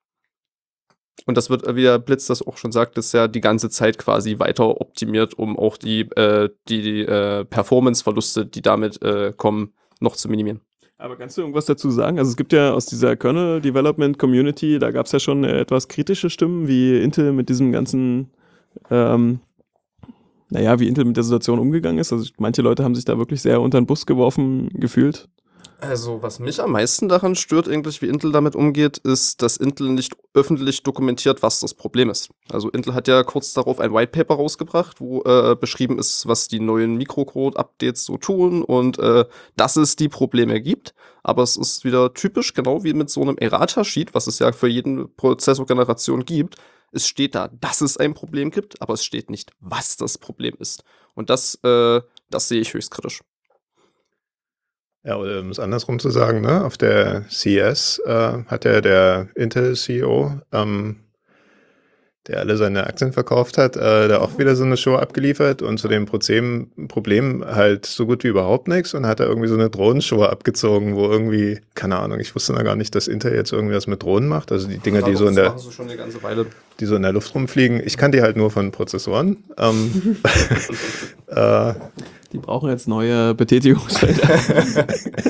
Und das wird, wie der Blitz das auch schon sagt, ist ja die ganze Zeit quasi weiter optimiert, um auch die, äh, die, die äh, Performance-Verluste, die damit äh, kommen, noch zu minimieren. Aber kannst du irgendwas dazu sagen? Also es gibt ja aus dieser Kernel Development Community, da gab es ja schon äh, etwas kritische Stimmen, wie Intel mit diesem ganzen, ähm, naja, wie Intel mit der Situation umgegangen ist. Also manche Leute haben sich da wirklich sehr unter den Bus geworfen gefühlt. Also, was mich am meisten daran stört, eigentlich, wie Intel damit umgeht, ist, dass Intel nicht öffentlich dokumentiert, was das Problem ist. Also, Intel hat ja kurz darauf ein White Paper rausgebracht, wo äh, beschrieben ist, was die neuen Mikrocode-Updates so tun und äh, dass es die Probleme gibt. Aber es ist wieder typisch, genau wie mit so einem Errata-Sheet, was es ja für jede Prozessorgeneration gibt. Es steht da, dass es ein Problem gibt, aber es steht nicht, was das Problem ist. Und das, äh, das sehe ich höchst kritisch. Ja, oder um es andersrum zu sagen, ne? Auf der C E S äh, hat ja der Intel-C E O, ähm, der alle seine Aktien verkauft hat, äh, da auch wieder so eine Show abgeliefert und zu dem Problem, Problem halt so gut wie überhaupt nichts und hat da irgendwie so eine Drohnenshow abgezogen, wo irgendwie, keine Ahnung, ich wusste noch gar nicht, dass Intel jetzt irgendwie was mit Drohnen macht, also die Dinger, die so in der, machen sie schon eine ganze Weile. die so in der Luft rumfliegen. Ich kann die halt nur von Prozessoren. Ähm, äh, Die brauchen jetzt neue Betätigungsfelder.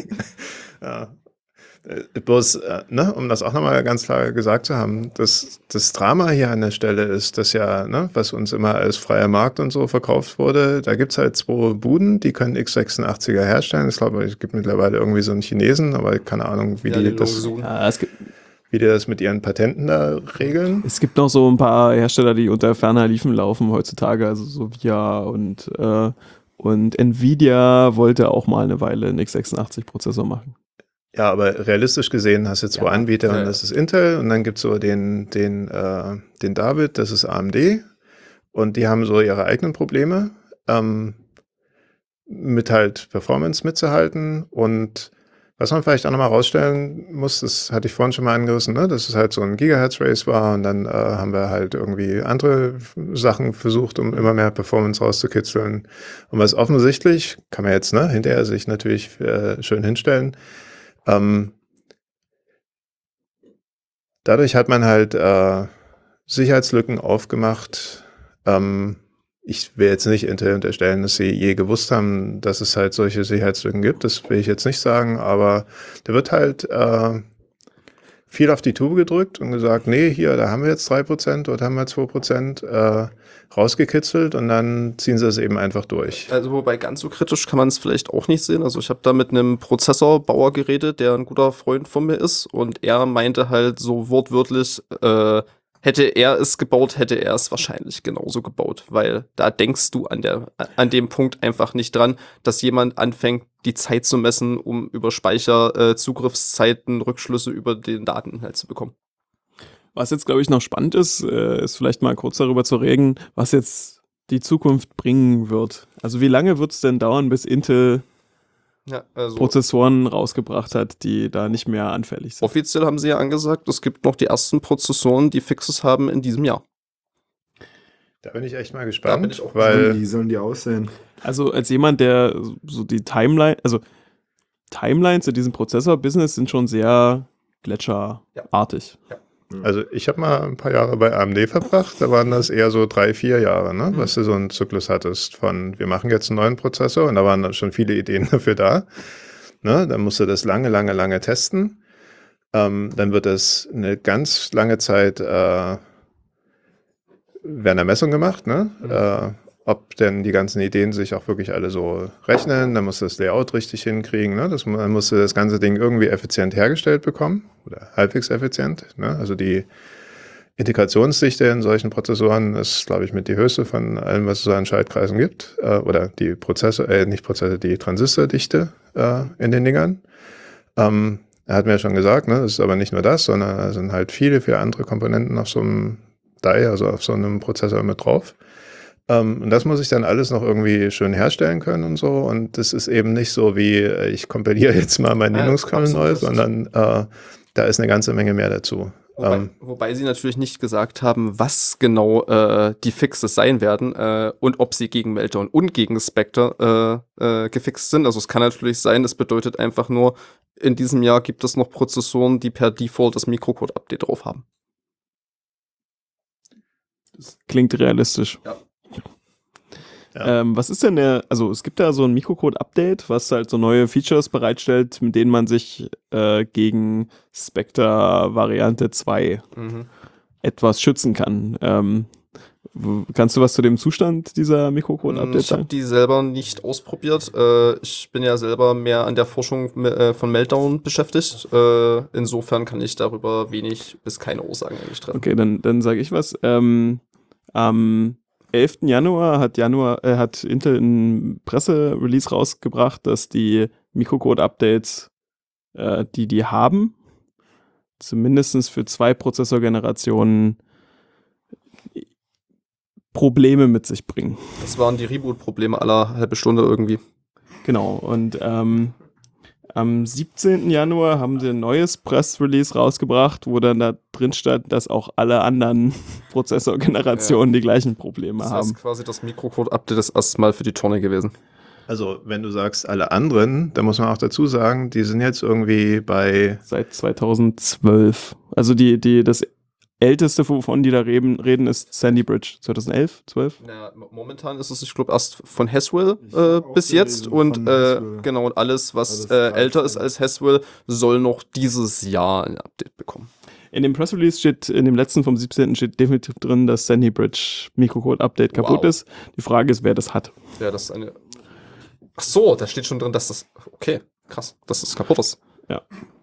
Ja. Äh, Bloß, äh, ne, um das auch nochmal ganz klar gesagt zu haben, das, das Drama hier an der Stelle ist, dass ja, ne, was uns immer als freier Markt und so verkauft wurde, da gibt's halt zwei Buden, die können x sechsundachtziger herstellen. Ich glaube, es gibt mittlerweile irgendwie so einen Chinesen, aber keine Ahnung, wie, Ja, die, den das, Longzhu. Ja, es gibt, wie die das mit ihren Patenten da regeln. es gibt noch so ein paar Hersteller, die unter ferner Liefen laufen heutzutage, also so V I A und, äh, und Nvidia wollte auch mal eine Weile einen x sechsundachtzig-Prozessor machen. Ja, aber realistisch gesehen hast du zwei Ja. Anbieter Ja, und ja. das ist Intel und dann gibt's so den, den, äh, den David, das ist A M D und die haben so ihre eigenen Probleme, ähm, mit halt Performance mitzuhalten und was man vielleicht auch nochmal rausstellen muss, das hatte ich vorhin schon mal angerissen, ne, dass es halt so ein Gigahertz-Race war und dann äh, haben wir halt irgendwie andere Sachen versucht, um immer mehr Performance rauszukitzeln. Und was offensichtlich, kann man jetzt ne, hinterher sich natürlich äh, schön hinstellen, ähm, dadurch hat man halt äh, Sicherheitslücken aufgemacht. Ähm, ich will jetzt nicht Intel unterstellen, dass sie je gewusst haben, dass es halt solche Sicherheitslücken gibt. Das will ich jetzt nicht sagen, aber da wird halt äh, viel auf die Tube gedrückt und gesagt, nee, hier, da haben wir jetzt drei Prozent, dort haben wir zwei Prozent äh, rausgekitzelt und dann ziehen sie es eben einfach durch. Also wobei ganz so kritisch kann man es vielleicht auch nicht sehen. Also ich habe da mit einem Prozessorbauer geredet, der ein guter Freund von mir ist und er meinte halt so wortwörtlich, äh, hätte er es gebaut, hätte er es wahrscheinlich genauso gebaut, weil da denkst du an der an dem Punkt einfach nicht dran, dass jemand anfängt, die Zeit zu messen, um über Speicher, äh, Zugriffszeiten, Rückschlüsse über den Dateninhalt zu bekommen. Was jetzt, glaube ich, noch spannend ist, äh, ist vielleicht mal kurz darüber zu reden, was jetzt die Zukunft bringen wird. Also wie lange wird es denn dauern, bis Intel Ja, also Prozessoren rausgebracht hat, die da nicht mehr anfällig sind? offiziell haben sie ja angesagt, es gibt noch die ersten Prozessoren, die Fixes haben in diesem Jahr. Da bin ich echt mal Da gespannt, bin ich auch weil Wie sollen die aussehen? Also als jemand, der so die Timeline, also Timelines in diesem Prozessor-Business sind schon sehr gletscherartig. Also ich habe mal ein paar Jahre bei A M D verbracht, da waren das eher so drei, vier Jahre, ne, was du so einen Zyklus hattest von, wir machen jetzt einen neuen Prozessor und da waren dann schon viele Ideen dafür da. Ne, dann musst du das lange, lange, lange testen. Ähm, dann wird das eine ganz lange Zeit, äh, werden da Messungen gemacht, ne? Mhm. Äh, ob denn die ganzen Ideen sich auch wirklich alle so rechnen, dann musst du das Layout richtig hinkriegen, ne? Das, dann musst du das ganze Ding irgendwie effizient hergestellt bekommen oder halbwegs effizient, ne? Also die Integrationsdichte in solchen Prozessoren ist, glaube ich, mit die höchste von allem, was es so an Schaltkreisen gibt, äh, oder die Prozessor, äh, nicht Prozessor, die Transistordichte äh, in den Dingern. Ähm, er hat mir ja schon gesagt, ne, das ist aber nicht nur das, sondern da sind halt viele, viele andere Komponenten auf so einem D I, also auf so einem Prozessor mit drauf. Ähm, und das muss ich dann alles noch irgendwie schön herstellen können und so. Und das ist eben nicht so wie, äh, ich kompiliere jetzt mal meinen Ja, Linux-Kernel absolut neu, richtig. sondern äh, da ist eine ganze Menge mehr dazu. Wobei, Ähm, wobei sie natürlich nicht gesagt haben, was genau äh, die Fixes sein werden äh, und ob sie gegen Meltdown und gegen Spectre äh, äh, gefixt sind. Also es kann natürlich sein, das bedeutet einfach nur, in diesem Jahr gibt es noch Prozessoren, die per Default das Mikrocode-Update drauf haben. Klingt realistisch. Ja. Ja. Ähm, was ist denn der, also es gibt da so ein Mikrocode-Update, was halt so neue Features bereitstellt, mit denen man sich äh, gegen Spectre Variante zwei Mhm. etwas schützen kann. Ähm, w- kannst du was zu dem Zustand dieser Mikrocode-Update Ich habe sagen? die selber nicht ausprobiert. Äh, ich bin ja selber mehr an der Forschung äh, von Meltdown beschäftigt. Äh, insofern kann ich darüber wenig bis keine Aussagen eigentlich treffen. Okay, dann, dann sage ich was. Ähm, am elften Januar hat, Januar äh, hat Intel ein Presserelease rausgebracht, dass die Mikrocode-Updates, äh, die die haben, zumindest für zwei Prozessorgenerationen Probleme mit sich bringen. Das waren die Reboot-Probleme aller halbe Stunde irgendwie. Genau, und ähm, am siebzehnten Januar haben sie ein neues Press-Release rausgebracht, wo dann da drin stand, dass auch alle anderen Prozessorgenerationen die gleichen Probleme Das haben. heißt quasi, das Mikrocode-Update ist erstmal für die Tonne gewesen. Also, wenn du sagst, alle anderen, dann muss man auch dazu sagen, die sind jetzt irgendwie bei, Seit zweitausendzwölf. Also die, die, das älteste, wovon die da reden, reden ist Sandy Bridge. zweitausendelf, zwölf? Naja, m- momentan ist es, ich glaube, erst von Haswell Ich hab äh, auch bis jetzt gelesen und von äh, Haswell. genau, und alles, was Alles äh, gleich, älter ist ja. als Haswell, soll noch dieses Jahr ein Update bekommen. In dem Press Release steht, in dem letzten vom siebzehnten steht definitiv drin, dass Sandy Bridge Mikrocode Update kaputt Wow. ist. Die Frage ist, wer das hat. Ja, das ist eine. Ach so, da steht schon drin, dass das. Okay, krass, dass das kaputt ist. Ja.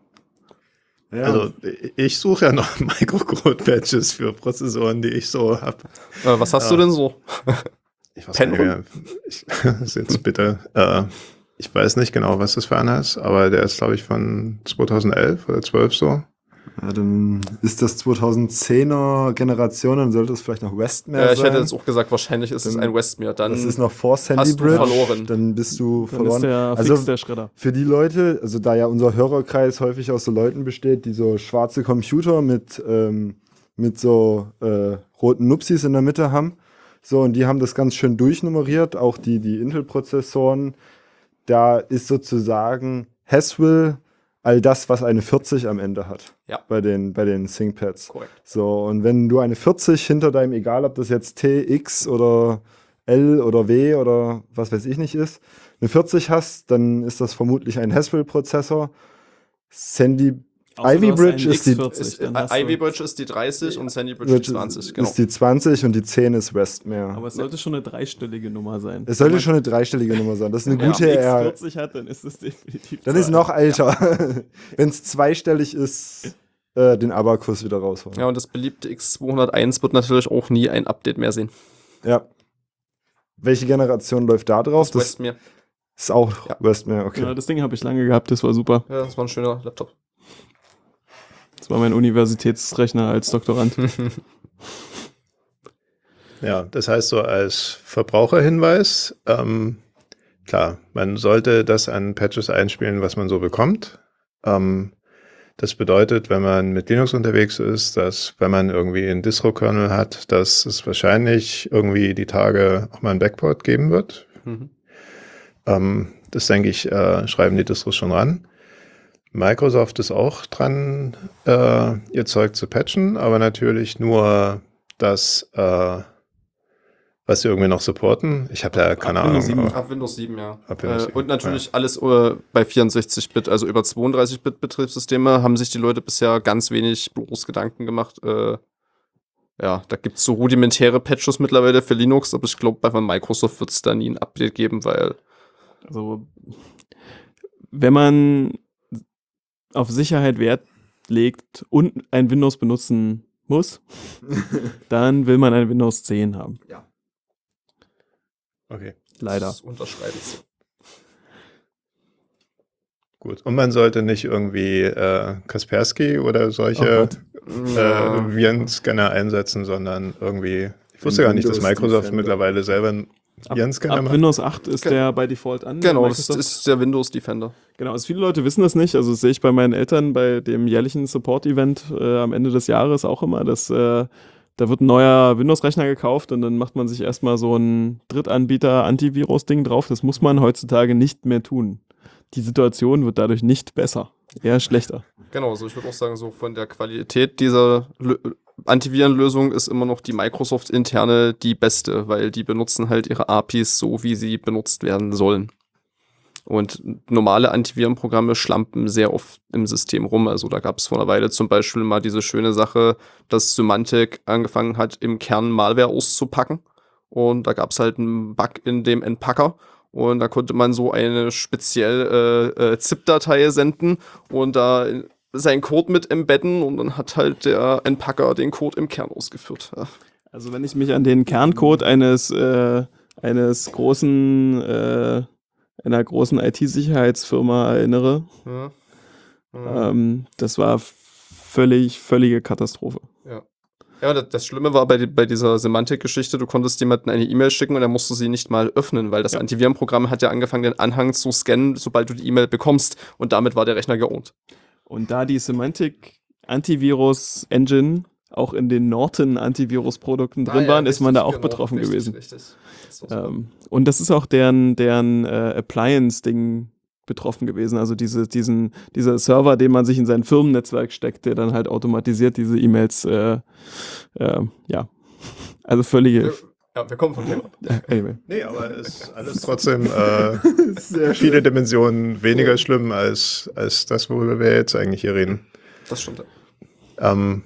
also ich suche ja noch Microcode-Patches für Prozessoren, die ich so habe. Äh, was hast Ja. du denn so? Ich weiß gar nicht mehr. Ich, das ist jetzt bitte. Äh, ich weiß nicht genau, was das für einer ist, aber der ist, glaube ich, von zweitausendelf oder zwölf so. Ja, dann ist das zweitausendzehner Generation, dann sollte es vielleicht noch Westmere Äh, ich sein. hätte jetzt auch gesagt, wahrscheinlich ist es Dann- ein Westmere. Dann das ist noch vor Sandy hast du Bridge. verloren. Dann bist du Dann verloren. ist der also Fix der Schredder. für die Leute, also da ja unser Hörerkreis häufig aus so Leuten besteht, die so schwarze Computer mit, ähm, mit so äh, roten Nupsis in der Mitte haben. So, und die haben das ganz schön durchnummeriert, auch die, die Intel-Prozessoren. Da ist sozusagen Haswell all das, was eine vierzig am Ende hat. Ja. Bei den, bei den ThinkPads. korrekt. So, und wenn du eine vierzig hinter deinem, egal ob das jetzt T, X oder L oder W oder was weiß ich nicht ist, eine vierzig hast, dann ist das vermutlich ein Haswell-Prozessor. Sandy Außer Ivy du hast Bridge einen ist die, X vierzig, Ist, dann äh, hast du- Ivy Bridge ist die dreißig und Sandy Bridge die Bridge zwanzig, ist, genau. ist die zwanzig und die zehn ist Westmere. Aber es sollte schon eine dreistellige Nummer sein. Es sollte Wenn schon eine dreistellige Nummer sein. Das ist eine Ja. gute man X R. vierzig hat, dann ist es definitiv Dann ist zwei. noch älter. Wenn es zweistellig ist, äh, den Abakus wieder rausholen. Ja, und das beliebte X zweihunderteins wird natürlich auch nie ein Update mehr sehen. Ja. Welche Generation läuft da drauf? Das Westmere. ist auch Ja. Westmere, okay. Ja, das Ding habe ich lange gehabt, das war super. Ja, das war ein schöner Laptop. Das war mein Universitätsrechner als Doktorand. Ja, das heißt so als Verbraucherhinweis, ähm, klar, man sollte das an Patches einspielen, was man so bekommt. Ähm, das bedeutet, wenn man mit Linux unterwegs ist, dass wenn man irgendwie einen Distro-Kernel hat, dass es wahrscheinlich irgendwie die Tage auch mal ein Backport geben wird. Mhm. Ähm, das denke ich, äh, schreiben die Distros schon ran. Microsoft ist auch dran, äh, ihr Zeug zu patchen, aber natürlich nur das, äh, was sie irgendwie noch supporten. Ich habe da keine Ab Ahnung. Windows sieben, aber- ab Windows sieben, ja. Ab Windows Äh, sieben, und natürlich alles äh, bei vierundsechzig Bit, also über zweiunddreißig Bit Betriebssysteme haben sich die Leute bisher ganz wenig bloß Gedanken gemacht. Äh, ja, da gibt es so rudimentäre Patches mittlerweile für Linux, aber ich glaube, bei Microsoft wird es da nie ein Update geben, weil Also, wenn man auf Sicherheit Wert legt und ein Windows benutzen muss, dann will man ein Windows zehn haben. Okay, Leider. das unterschreibe ich so. gut. Und man sollte nicht irgendwie äh, Kaspersky oder Oh solche Gott. äh, Virenscanner einsetzen, sondern irgendwie, ich wusste gar nicht, dass Windows Microsoft Defender. mittlerweile selber Ab, Jens kann ja ab mal. Windows acht ist Ge- der bei Default an. Genau, das Microsoft. ist der Windows Defender. Genau, also viele Leute wissen das nicht. Also das sehe ich bei meinen Eltern bei dem jährlichen Support-Event äh, am Ende des Jahres auch immer, dass äh, da wird ein neuer Windows-Rechner gekauft und dann macht man sich erstmal so ein Drittanbieter-Antivirus-Ding drauf. Das muss man heutzutage nicht mehr tun. Die Situation wird dadurch nicht besser, eher schlechter. Genau, also ich würde auch sagen, so von der Qualität dieser Lö- Antivirenlösung ist immer noch die Microsoft interne die beste, weil die benutzen halt ihre A P Is so, wie sie benutzt werden sollen. Und normale Antivirenprogramme schlampen sehr oft im System rum. Also da gab es vor einer Weile zum Beispiel mal diese schöne Sache, dass Symantec angefangen hat, im Kern Malware auszupacken. Und da gab es halt einen Bug in dem Entpacker. Und da konnte man so eine speziell äh, äh, ZIP-Datei senden und da seinen Code mit embedden und dann hat halt der Entpacker den Code im Kern ausgeführt. Ja. Also wenn ich mich an den Kerncode eines, äh, eines großen, äh, einer großen I T-Sicherheitsfirma erinnere, Ja. Ja. ähm, das war völlig, völlige Katastrophe. Ja. Ja, das, das Schlimme war bei, die- bei dieser Semantik-Geschichte, du konntest jemandem eine E-Mail schicken und er musste sie nicht mal öffnen, weil das Ja. Antivirenprogramm hat ja angefangen, den Anhang zu scannen, sobald du die E-Mail bekommst und damit war der Rechner geohnt. Und da die Semantic Antivirus Engine auch in den Norton Antivirus-Produkten drin waren, ist man da auch betroffen gewesen. Richtig. Das war so. Ähm, und das ist auch deren, deren äh, Appliance-Ding betroffen gewesen. Also diese, diesen, dieser Server, den man sich in sein Firmennetzwerk steckt, der dann halt automatisiert diese E-Mails, äh, äh, ja, also völlige. Ja, wir kommen vom Thema. Äh, anyway. Nee, aber es ist alles trotzdem äh, viele Dimensionen weniger schlimm als, als das, worüber wir jetzt eigentlich hier reden. Das stimmt. Ähm,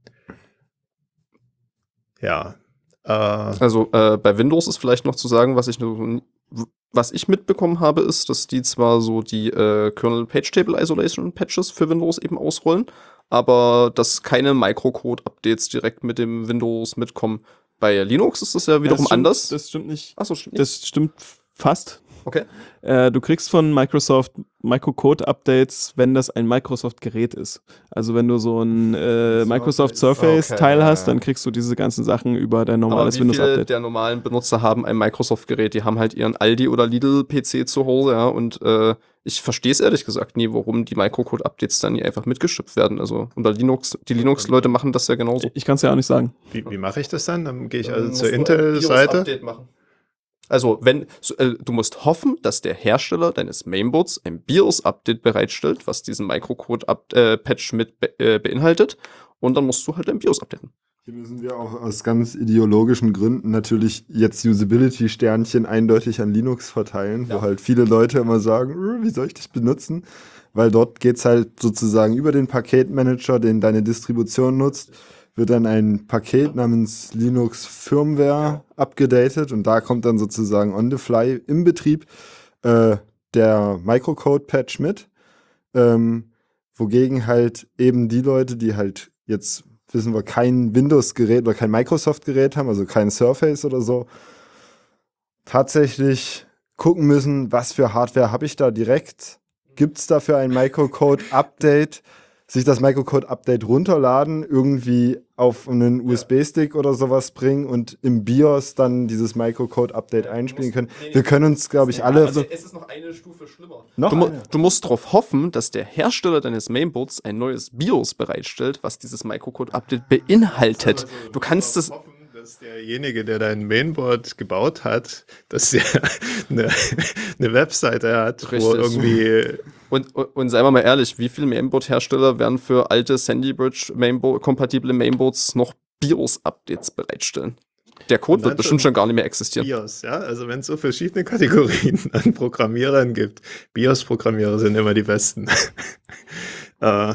ja. Äh, Also äh, bei Windows ist vielleicht noch zu sagen, was ich, nur, was ich mitbekommen habe, ist, dass die zwar so die äh, Kernel Page Table Isolation Patches für Windows eben ausrollen, aber dass keine Microcode-Updates direkt mit dem Windows mitkommen. Bei Linux ist das ja wiederum das stimmt, anders. Das stimmt nicht. Achso, stimmt nicht. Das stimmt fast. Okay. Äh, du kriegst von Microsoft Microcode-Updates, wenn das ein Microsoft-Gerät ist. Also wenn du so ein äh, Microsoft Surface-Teil Okay, hast, ja, dann ja. kriegst du diese ganzen Sachen über dein Aber normales wie viele Windows-Update. der normalen Benutzer haben ein Microsoft-Gerät? Die haben halt ihren Aldi- oder Lidl-P C zu Hause, ja, und äh, ich verstehe es ehrlich gesagt nie, warum die Microcode-Updates dann hier einfach mitgeschippt werden. Also unter Linux, die Linux-Leute machen das ja genauso. Ich kann es ja auch nicht sagen. wie wie mache ich das dann? Dann gehe ich Dann also musst zur du ein Intel-Seite. BIOS-Update machen. Also, wenn so, äh, du musst hoffen, dass der Hersteller deines Mainboards ein BIOS-Update bereitstellt, was diesen Microcode-Patch mit be äh, beinhaltet, und dann musst du halt ein BIOS updaten. Hier müssen wir auch aus ganz ideologischen Gründen natürlich jetzt Usability-Sternchen eindeutig an Linux verteilen, Ja. wo halt viele Leute immer sagen, "Äh, wie soll ich das benutzen?" Weil dort geht's halt sozusagen über den Paketmanager, den deine Distribution nutzt, wird dann ein Paket namens Linux Firmware abgedatet und da kommt dann sozusagen on the fly im Betrieb äh, der Microcode-Patch mit, ähm, wogegen halt eben die Leute, die halt jetzt, wissen wir, kein Windows-Gerät oder kein Microsoft-Gerät haben, also kein Surface oder so, tatsächlich gucken müssen, was für Hardware habe ich da direkt, gibt es dafür ein Microcode-Update, sich das Microcode-Update runterladen, irgendwie auf einen U S B-Stick oder sowas bringen und im BIOS dann dieses Microcode-Update einspielen können. Wir können uns, glaube ich, alle... Also, es ist noch eine Stufe schlimmer. Noch Du, mu eine? du musst darauf hoffen, dass der Hersteller deines Mainboards ein neues BIOS bereitstellt, was dieses Microcode-Update beinhaltet. Du kannst es. hoffen, dass derjenige, der dein Mainboard gebaut hat, dass der eine, eine Webseite hat, wo Richtig. irgendwie Und, und, und seien wir mal ehrlich, wie viele Mainboard-Hersteller werden für alte Sandy Bridge Mainboard, kompatible Mainboards noch BIOS-Updates bereitstellen? Der Code wird dann bestimmt schon schon gar nicht mehr existieren. BIOS, ja, also wenn es so verschiedene Kategorien an Programmierern gibt, BIOS-Programmierer sind immer die besten. äh,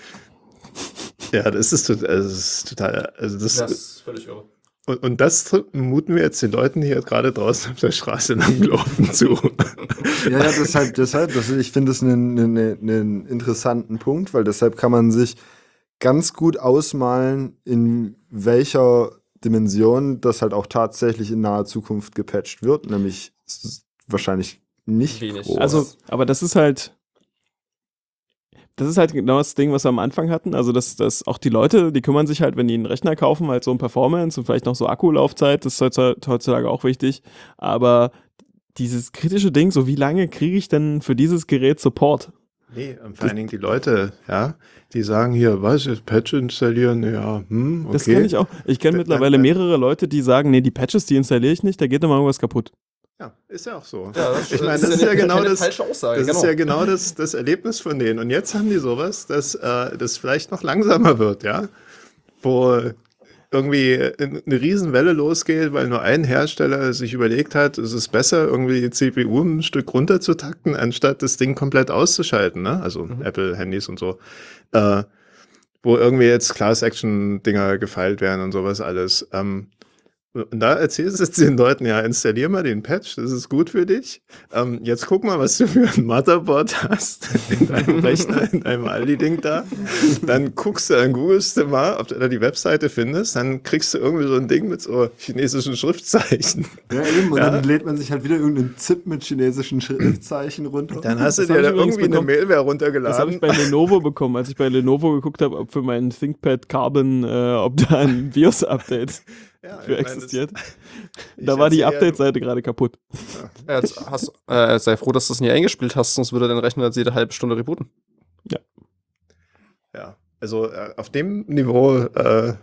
ja, das ist, tot- also das ist total, also das, ist völlig irre. und, und das muten wir jetzt den Leuten hier gerade draußen auf der Straße langlaufen zu. Ja, ja, deshalb, deshalb, das, ich finde es einen, einen, einen interessanten Punkt, weil deshalb kann man sich ganz gut ausmalen, in welcher Dimension das halt auch tatsächlich in naher Zukunft gepatcht wird, nämlich s- wahrscheinlich nicht Wenig. groß. Also, aber das ist halt, das ist halt genau das Ding, was wir am Anfang hatten. Also, dass, dass auch die Leute, die kümmern sich halt, wenn die einen Rechner kaufen, halt so um Performance und vielleicht noch so Akkulaufzeit, das ist heutzutage auch wichtig. Aber dieses kritische Ding, so wie lange kriege ich denn für dieses Gerät Support? Nee, und vor allen Dingen die Leute, ja, die sagen hier, was, jetzt Patch installieren, ja, hm, okay. Das kenne ich auch. Ich kenne mittlerweile mehrere Leute, die sagen, nee, die Patches, die installiere ich nicht, da geht immer irgendwas kaputt. Ja, ist ja auch so. Ja, das, ich meine, das, das ist ja genau keine das, falsche Aussage. das genau. ist ja genau das, das Erlebnis von denen. Und jetzt haben die sowas, dass äh, das vielleicht noch langsamer wird, ja, wo irgendwie eine Riesenwelle losgeht, weil nur ein Hersteller sich überlegt hat, es ist besser, irgendwie die C P U ein Stück runterzutakten, anstatt das Ding komplett auszuschalten, ne? Also mhm. Apple-Handys und so. Äh, wo irgendwie jetzt Class-Action-Dinger gefeilt werden und sowas alles. Ähm, Und da erzählst du jetzt den Leuten, ja, installier mal den Patch, das ist gut für dich. Ähm, jetzt guck mal, was du für ein Motherboard hast in deinem Rechner, in deinem Aldi-Ding da. Dann guckst du, dann googelst du mal, ob du da die Webseite findest, dann kriegst du irgendwie so ein Ding mit so chinesischen Schriftzeichen. Ja, eben, und ja. dann lädt man sich halt wieder irgendeinen Zip mit chinesischen Schriftzeichen runter. Dann hast du Das dir hab da ich übrigens irgendwie eine bekommen. Mailware runtergeladen. Das habe ich bei Lenovo bekommen, als ich bei Lenovo geguckt habe, ob für meinen ThinkPad Carbon, äh, ob da ein BIOS-Update ja, für ich meine, existiert. das- Da ich war die erzähl ja- Update-Seite gerade kaputt. Ja, jetzt hast, äh, sei froh, dass du es nie eingespielt hast, sonst würde dein Rechner jetzt jede halbe Stunde rebooten. Ja, also äh, auf dem Niveau äh,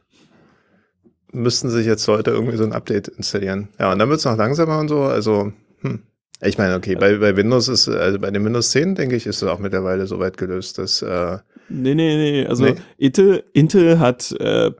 müssten sich jetzt Leute irgendwie so ein Update installieren. Ja, und dann wird es noch langsamer und so. Also, hm. Ich meine, okay, bei, bei Windows ist, also bei dem Windows zehn, denke ich, ist es auch mittlerweile so weit gelöst, dass äh, Nee, nee, nee. Also Nee. Intel, Intel hat äh,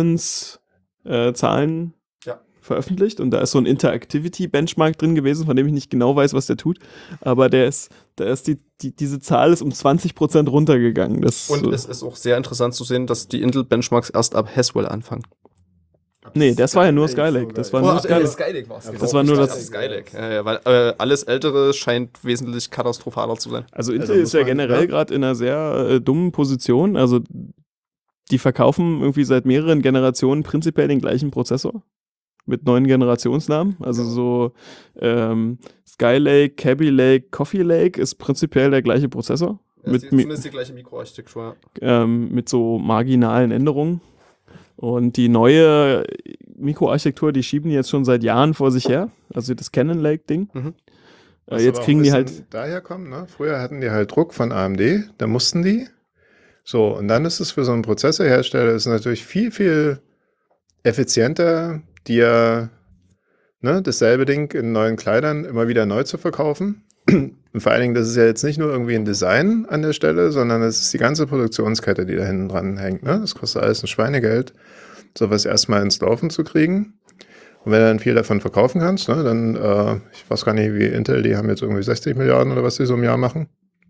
Performance-Zahlen Ja. veröffentlicht und da ist so ein Interactivity-Benchmark drin gewesen, von dem ich nicht genau weiß, was der tut. Aber der ist, da ist die, die, diese Zahl ist um zwanzig Prozent runtergegangen. Das, Und so, es ist auch sehr interessant zu sehen, dass die Intel-Benchmarks erst ab Haswell anfangen. nee, das war ja nur Skylake Skylake. Das war sogar, nur ach, Skylake. äh, Skylake war es. Ja, genau. das war nur Ich das- dachte, Skylake. Ja, ja, weil äh, alles Ältere scheint wesentlich katastrophaler zu sein. Also Intel Also muss ist ja man- generell ja. gerade in einer sehr äh, dummen Position. Also die verkaufen irgendwie seit mehreren Generationen prinzipiell den gleichen Prozessor mit neuen Generationsnamen. Also so ähm, Skylake, Kaby Lake, Coffee Lake ist prinzipiell der gleiche Prozessor. Ja, mit, ist mi- zumindest die gleiche Mikroarchitektur. ähm, mit so marginalen Änderungen. Und die neue Mikroarchitektur, die schieben die jetzt schon seit Jahren vor sich her. Also das Cannon Lake-Ding. Mhm. Äh, was jetzt aber auch kriegen ein die bisschen halt. daher kommen, ne? Früher hatten die halt Druck von A M D, da mussten die. So, und dann ist es für so einen Prozessorhersteller ist natürlich viel, viel effizienter, dir ne, dasselbe Ding in neuen Kleidern immer wieder neu zu verkaufen. Und vor allen Dingen, das ist ja jetzt nicht nur irgendwie ein Design an der Stelle, sondern es ist die ganze Produktionskette, die da hinten dran hängt. Ne? Das kostet alles ein Schweinegeld, sowas erstmal ins Laufen zu kriegen. Und wenn du dann viel davon verkaufen kannst, ne, dann, äh, ich weiß gar nicht, wie Intel, die haben jetzt irgendwie sechzig Milliarden oder was die so im Jahr machen,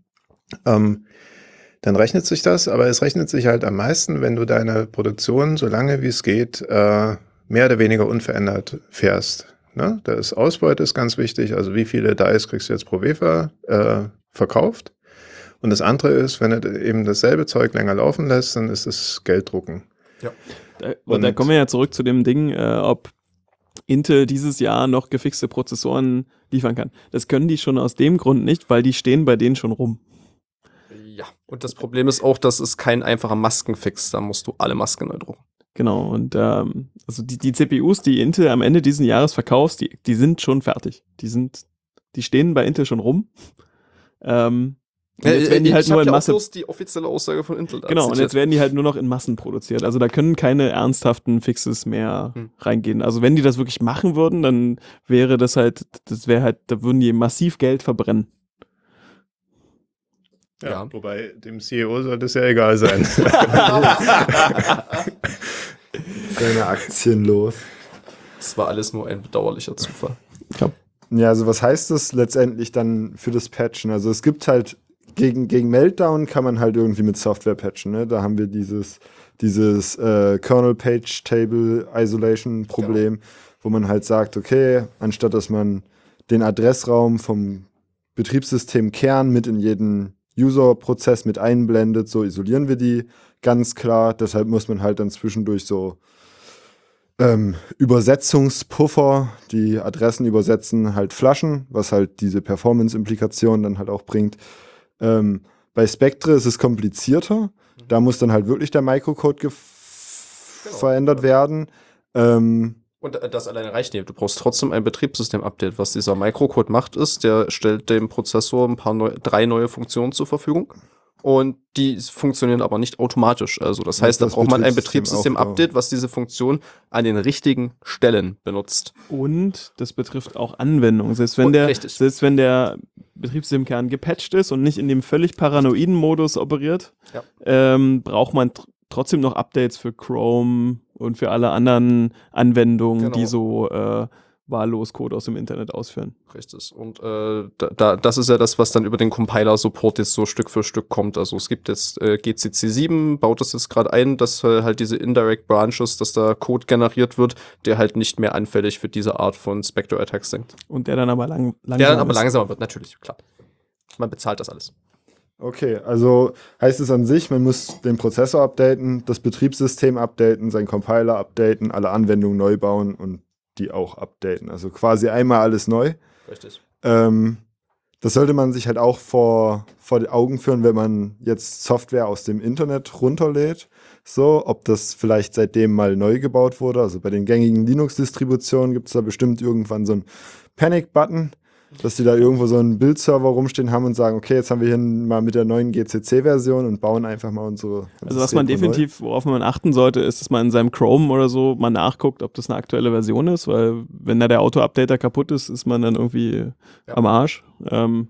ähm, dann rechnet sich das, aber es rechnet sich halt am meisten, wenn du deine Produktion so lange wie es geht äh, mehr oder weniger unverändert fährst. Ne? Da ist Ausbeute ist ganz wichtig, also wie viele Dice kriegst du jetzt pro Wafer äh, verkauft. Und das andere ist, wenn du eben dasselbe Zeug länger laufen lässt, dann ist es Gelddrucken. Da, Und- da kommen wir ja zurück zu dem Ding, äh, ob Intel dieses Jahr noch gefixte Prozessoren liefern kann. Das können die schon aus dem Grund nicht, weil die stehen bei denen schon rum. Ja, und das Problem ist auch, das ist kein einfacher Maskenfix. Da musst du alle Masken neu drucken. Genau, und ähm, also die, die C P Us, die Intel am Ende dieses Jahres verkauft, die, die sind schon fertig. Die sind, die stehen bei Intel schon rum. Ähm, und jetzt werden die halt ich nur hab in ja auch Masse. bloß die offizielle Aussage von Intel. da Genau, und zitiert. jetzt werden die halt nur noch in Massen produziert. Also da können keine ernsthaften Fixes mehr Hm. reingehen. Also wenn die das wirklich machen würden, dann wäre das halt, das wäre halt, da würden die massiv Geld verbrennen. Ja, Ja. Wobei dem C E O sollte es ja egal sein. Seine Aktien los. Das war alles nur ein bedauerlicher Zufall. Ja, also was heißt das letztendlich dann für das Patchen? Also es gibt halt, gegen, gegen Meltdown kann man halt irgendwie mit Software patchen, ne? Da haben wir dieses, dieses äh, Kernel Page Table Isolation Problem, wo man halt sagt, okay, anstatt dass man den Adressraum vom Betriebssystem Kern mit in jeden User-Prozess mit einblendet, so isolieren wir die ganz klar. Deshalb muss man halt dann zwischendurch so ähm, Übersetzungspuffer, die Adressen übersetzen, halt flashen, was halt diese Performance-Implikation dann halt auch bringt. Ähm, Bei Spectre ist es komplizierter. Da muss dann halt wirklich der Microcode gef- Genau. verändert werden. Ähm, Und das alleine reicht nicht. Du brauchst trotzdem ein Betriebssystem-Update. Was dieser Microcode macht, ist, der stellt dem Prozessor ein paar neu, drei neue Funktionen zur Verfügung. Und die funktionieren aber nicht automatisch. Also das Muss heißt, da das braucht man ein Betriebssystem Betriebssystem-Update, was diese Funktion an den richtigen Stellen benutzt. Und das betrifft auch Anwendungen. Selbst wenn Und der, richtig. selbst wenn der Betriebssystemkern gepatcht ist und nicht in dem völlig paranoiden Modus operiert, Ja. ähm, braucht man tr- trotzdem noch Updates für Chrome und für alle anderen Anwendungen, Genau. die so äh, wahllos Code aus dem Internet ausführen. Richtig. Und äh, da, da, das ist ja das, was dann über den Compiler-Support jetzt so Stück für Stück kommt. Also es gibt jetzt äh, G C C sieben, baut das jetzt gerade ein, dass äh, halt diese Indirect Branches, dass da Code generiert wird, der halt nicht mehr anfällig für diese Art von Spectre-Attacks sind. Und der dann aber lang, langsam Der dann aber ist. langsamer wird, natürlich, klar. Man bezahlt das alles. Okay, also heißt es an sich, man muss den Prozessor updaten, das Betriebssystem updaten, seinen Compiler updaten, alle Anwendungen neu bauen und die auch updaten. Also quasi einmal alles neu. Richtig. Ähm, das sollte man sich halt auch vor, vor die Augen führen, wenn man jetzt Software aus dem Internet runterlädt. So, ob das vielleicht seitdem mal neu gebaut wurde. Also bei den gängigen Linux-Distributionen gibt es da bestimmt irgendwann so einen Panic-Button, dass die da irgendwo so einen Bildserver rumstehen haben und sagen, okay, jetzt haben wir hier mal mit der neuen G C C-Version und bauen einfach mal unsere. Also was man definitiv, worauf man achten sollte, ist, dass man in seinem Chrome oder so mal nachguckt, ob das eine aktuelle Version ist, weil wenn da der Auto-Updater kaputt ist, ist man dann irgendwie Ja. am Arsch. Ähm,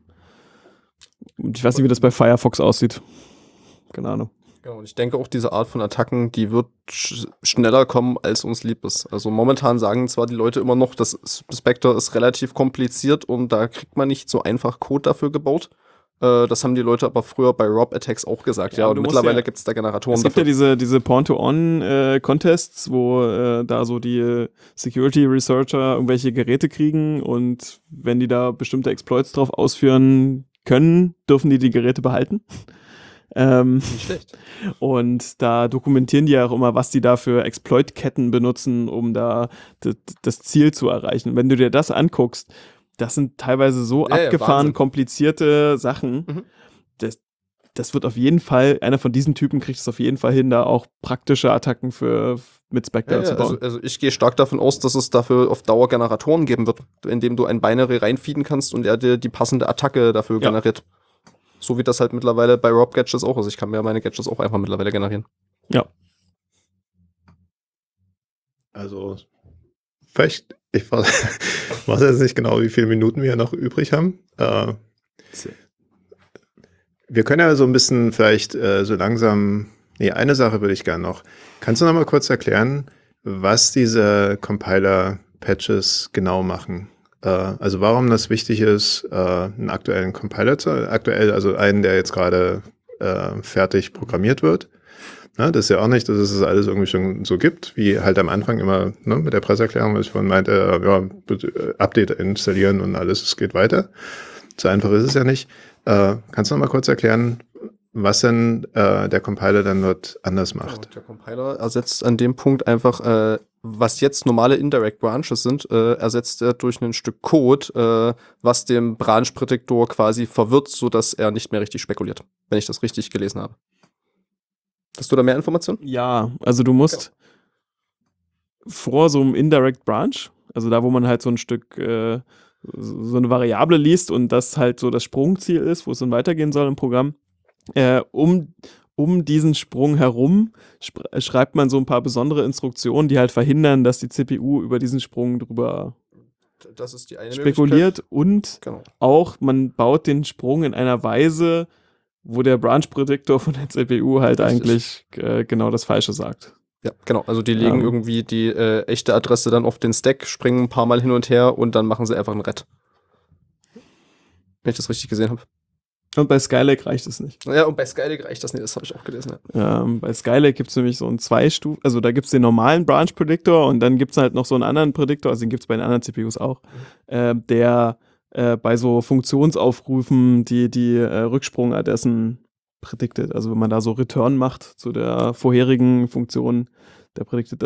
und ich weiß nicht, wie das bei Firefox aussieht. Keine Ahnung. Genau, und ich denke auch, diese Art von Attacken, die wird sch schneller kommen, als uns lieb ist. Also momentan sagen zwar die Leute immer noch, das Spectre ist relativ kompliziert und da kriegt man nicht so einfach Code dafür gebaut. Äh, das haben die Leute aber früher bei Rob-Attacks auch gesagt. Ja, Ja, aber und du musst mittlerweile ja- gibt es da Generatoren Es gibt ja dafür. diese, diese Porn-to-On-Contests, wo äh, da so die äh, Security-Researcher irgendwelche Geräte kriegen und wenn die da bestimmte Exploits drauf ausführen können, dürfen die die Geräte behalten. Ähm, Nicht schlecht. Und da dokumentieren die ja auch immer, was die da für Exploit-Ketten benutzen, um da d- das Ziel zu erreichen. Und wenn du dir das anguckst, das sind teilweise so Ja, ja, abgefahren Wahnsinn. komplizierte Sachen. Mhm. Das, das wird auf jeden Fall, einer von diesen Typen kriegt es auf jeden Fall hin, da auch praktische Attacken für mit Spectre Ja, zu ja, bauen. also, also ich gehe stark davon aus, dass es dafür auf Dauer Generatoren geben wird, indem du ein Binary reinfeeden kannst und er dir die passende Attacke dafür Ja. generiert. So wie das halt mittlerweile bei Rob Gadgets auch ist. Ich kann mir meine Gadgets auch einfach mittlerweile generieren. Ja. Also, vielleicht, ich weiß, weiß jetzt nicht genau, wie viele Minuten wir noch übrig haben. Äh, wir können ja so ein bisschen vielleicht äh, so langsam, nee, eine Sache würde ich gerne noch. Kannst du noch mal kurz erklären, was diese Compiler-Patches genau machen? Äh, also warum das wichtig ist, äh, einen aktuellen Compiler zu, aktuell, also einen, der jetzt gerade äh, fertig programmiert wird. Na, das ist ja auch nicht, dass es das alles irgendwie schon so gibt, wie halt am Anfang immer, ne, mit der Presseerklärung, was ich vorhin meinte, äh, ja, bitte, äh, Update installieren und alles, es geht weiter. So einfach ist es ja nicht. Äh, kannst du noch mal kurz erklären, was denn äh, der Compiler dann dort anders macht? Genau, der Compiler ersetzt an dem Punkt einfach, äh, was jetzt normale Indirect Branches sind, äh, ersetzt er durch ein Stück Code, äh, was dem Branch-Prädiktor quasi verwirrt, sodass er nicht mehr richtig spekuliert, wenn ich das richtig gelesen habe. Hast du da mehr Informationen? Ja, also du musst vor so einem Indirect Branch, also da, wo man halt so ein Stück, äh, so so eine Variable liest und das halt so das Sprungziel ist, wo es dann weitergehen soll im Programm, äh, um, um diesen Sprung herum spr- schreibt man so ein paar besondere Instruktionen, die halt verhindern, dass die C P U über diesen Sprung drüber Das ist die eine spekuliert und Genau. auch man baut den Sprung in einer Weise, wo der Branch-Prädiktor von der C P U halt Richtig. eigentlich äh, genau das Falsche sagt. Ja, genau. Also die legen Ähm. irgendwie die äh, echte Adresse dann auf den Stack, springen ein paar Mal hin und her und dann machen sie einfach einen Red. Wenn ich das richtig gesehen habe. Und bei Skylake reicht es nicht. Ja, und bei Skylake reicht das nicht, das habe ich auch gelesen. Ja. Ähm, bei Skylake gibt es nämlich so einen Zwei-Stufen, also da gibt es den normalen Branch-Predictor und dann gibt es halt noch so einen anderen Prediktor, also den gibt es bei den anderen C P Us auch, äh, der äh, bei so Funktionsaufrufen die, die äh, Rücksprungadressen prediktet. Also wenn man da so Return macht zu der vorherigen Funktion, der prediktet das.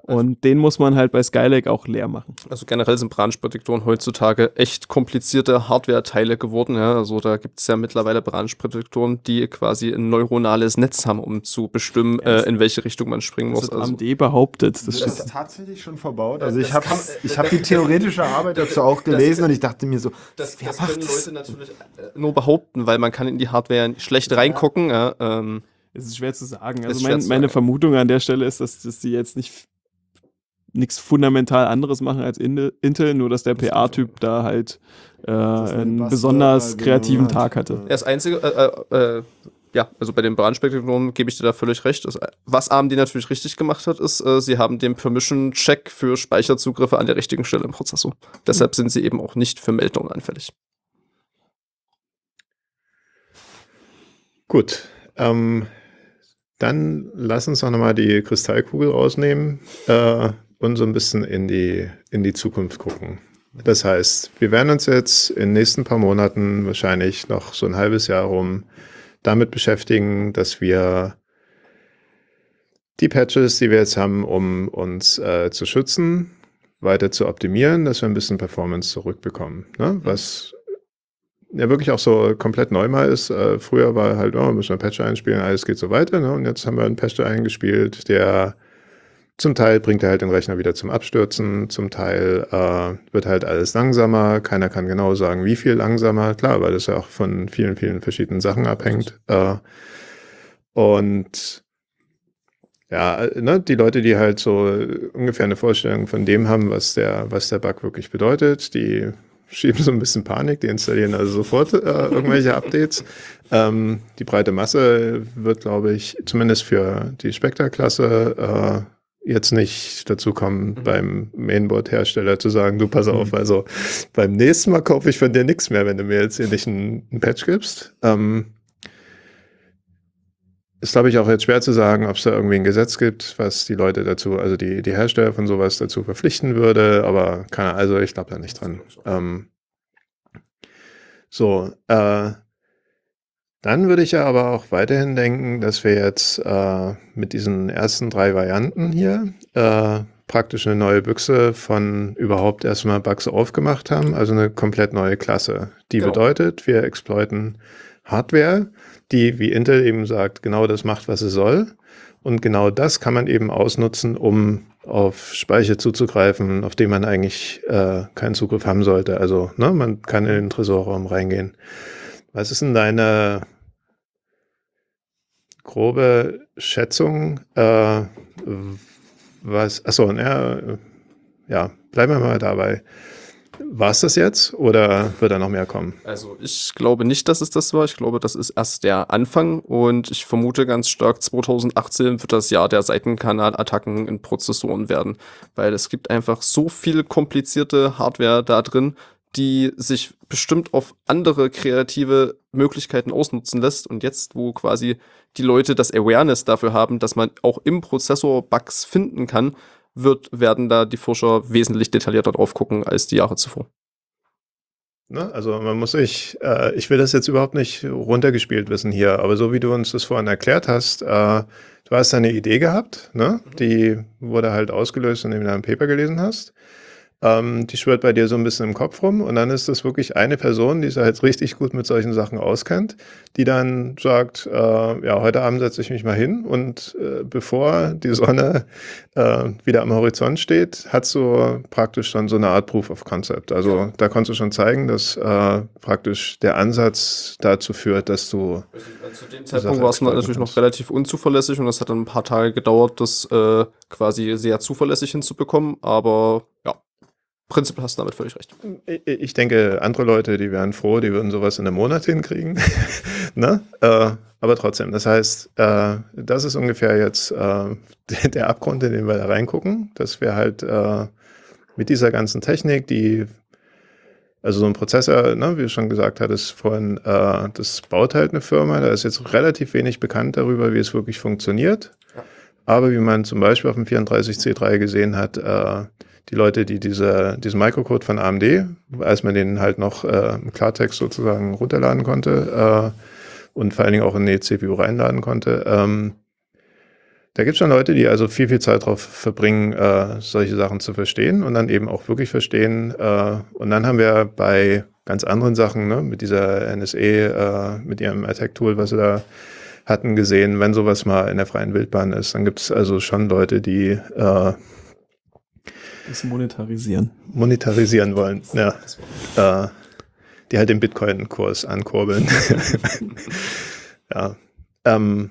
Und den muss man halt bei Skylake auch leer machen. Also generell sind Branchprädiktoren heutzutage echt komplizierte Hardware-Teile geworden. Ja. Also da gibt es ja mittlerweile Branchprädiktoren, die quasi ein neuronales Netz haben, um zu bestimmen, äh, in welche Richtung man springen Das muss. hat A M Also, D behauptet. Das Das stimmt. ist tatsächlich schon verbaut. Also Das ich habe kann- ich hab die theoretische Arbeit dazu auch gelesen und ich dachte mir so, das wer das macht können das? Leute natürlich äh, nur behaupten, weil man kann in die Hardware schlecht reingucken. Ja. Ähm, Es ist schwer zu sagen. Ist Also schwer mein, zu meine sagen. Vermutung an der Stelle ist, dass, dass die jetzt nicht nichts fundamental anderes machen als Inde- Intel, nur dass der P A-Typ da halt äh, ein einen Buzzword besonders halt kreativen genommen hat. Tag hatte. Ja. Das einzige, äh, äh, äh, ja, also bei den Branchprädiktoren gebe ich dir da völlig recht. Das, was A M D natürlich richtig gemacht hat, ist, äh, sie haben den Permission-Check für Speicherzugriffe an der richtigen Stelle im Prozessor. Deshalb sind sie eben auch nicht für Meltdown anfällig. Gut, ähm, dann lass uns doch nochmal die Kristallkugel rausnehmen äh, und so ein bisschen in die, in die Zukunft gucken. Das heißt, wir werden uns jetzt in den nächsten paar Monaten, wahrscheinlich noch so ein halbes Jahr rum, damit beschäftigen, dass wir die Patches, die wir jetzt haben, um uns äh, zu schützen, weiter zu optimieren, dass wir ein bisschen Performance zurückbekommen. Ne? Was ja wirklich auch so komplett neu mal ist. Äh, früher war halt, oh, müssen wir einen Patch einspielen, alles geht so weiter. Ne? Und jetzt haben wir einen Patch eingespielt, der zum Teil bringt er halt den Rechner wieder zum Abstürzen, zum Teil äh, wird halt alles langsamer. Keiner kann genau sagen, wie viel langsamer. Klar, weil das ja auch von vielen, vielen verschiedenen Sachen abhängt. Äh, und ja, ne, die Leute, die halt so ungefähr eine Vorstellung von dem haben, was der, was der Bug wirklich bedeutet, die schieben so ein bisschen Panik, die installieren also sofort äh, irgendwelche Updates. Ähm, die breite Masse wird, glaube ich, zumindest für die Spectre-Klasse äh, jetzt nicht dazu kommen, mhm. beim Mainboard-Hersteller zu sagen, du pass auf, also beim nächsten Mal kaufe ich von dir nichts mehr, wenn du mir jetzt hier nicht einen, einen Patch gibst. Ähm, Ist, glaube ich, auch jetzt schwer zu sagen, ob es da irgendwie ein Gesetz gibt, was die Leute dazu, also die, die Hersteller von sowas dazu verpflichten würde, aber keine, also ich glaube da nicht dran. Ähm, so, äh, dann würde ich ja aber auch weiterhin denken, dass wir jetzt äh, mit diesen ersten drei Varianten hier äh, praktisch eine neue Büchse von überhaupt erstmal Bugs aufgemacht haben, also eine komplett neue Klasse. Die Genau. bedeutet, wir exploiten Hardware, die, wie Intel eben sagt, genau das macht, was sie soll. Und genau das kann man eben ausnutzen, um auf Speicher zuzugreifen, auf den man eigentlich äh, keinen Zugriff haben sollte. Also ne, man kann in den Tresorraum reingehen. Was ist denn deine grobe Schätzung? Äh, was? Achso, ja, ja, bleiben wir mal dabei. War es das jetzt oder wird da noch mehr kommen? Also ich glaube nicht, dass es das war. Ich glaube, das ist erst der Anfang und ich vermute ganz stark, zwanzig achtzehn wird das Jahr der Seitenkanalattacken in Prozessoren werden, weil es gibt einfach so viel komplizierte Hardware da drin, die sich bestimmt auf andere kreative Möglichkeiten ausnutzen lässt. Und jetzt, wo quasi die Leute das Awareness dafür haben, dass man auch im Prozessor Bugs finden kann, wird, werden da die Forscher wesentlich detaillierter drauf gucken als die Jahre zuvor. Ne? Also man muss sich, äh, ich will das jetzt überhaupt nicht runtergespielt wissen hier, aber so wie du uns das vorhin erklärt hast, äh, du hast eine Idee gehabt, ne? Die wurde halt ausgelöst, indem du ein Paper gelesen hast. Ähm, die schwirrt bei dir so ein bisschen im Kopf rum und dann ist das wirklich eine Person, die sich halt richtig gut mit solchen Sachen auskennt, die dann sagt, äh, ja, heute Abend setze ich mich mal hin und äh, bevor die Sonne äh, wieder am Horizont steht, hast du praktisch dann so eine Art Proof of Concept. Also ja. Da konntest du schon zeigen, dass äh, praktisch der Ansatz dazu führt, dass du... Zu dem Zeitpunkt war es natürlich noch relativ unzuverlässig und es hat dann ein paar Tage gedauert, das äh, quasi sehr zuverlässig hinzubekommen, aber ja. Prinzipiell hast du damit völlig recht. Ich denke, andere Leute, die wären froh, die würden sowas in einem Monat hinkriegen. ne? äh, aber trotzdem, das heißt, äh, das ist ungefähr jetzt äh, der Abgrund, in den wir da reingucken, dass wir halt äh, mit dieser ganzen Technik, die, also so ein Prozessor, ne, wie du schon gesagt hattest vorhin, äh, das baut halt eine Firma, da ist jetzt relativ wenig bekannt darüber, wie es wirklich funktioniert. Ja. Aber wie man zum Beispiel auf dem vierunddreißig C drei gesehen hat, äh, die Leute, die diese, diesen Microcode von A M D, als man den halt noch äh, im Klartext sozusagen runterladen konnte äh, und vor allen Dingen auch in die C P U reinladen konnte, ähm, Da gibt es schon Leute, die also viel, viel Zeit darauf verbringen, äh, solche Sachen zu verstehen und dann eben auch wirklich verstehen. Äh, und dann haben wir bei ganz anderen Sachen, ne, mit dieser N S A, äh, mit ihrem Attack-Tool, was sie da hatten, gesehen, wenn sowas mal in der freien Wildbahn ist, dann gibt es also schon Leute, die äh, Das Monetarisieren. monetarisieren wollen. Ja. Äh, die halt den Bitcoin-Kurs ankurbeln. ja. Ähm,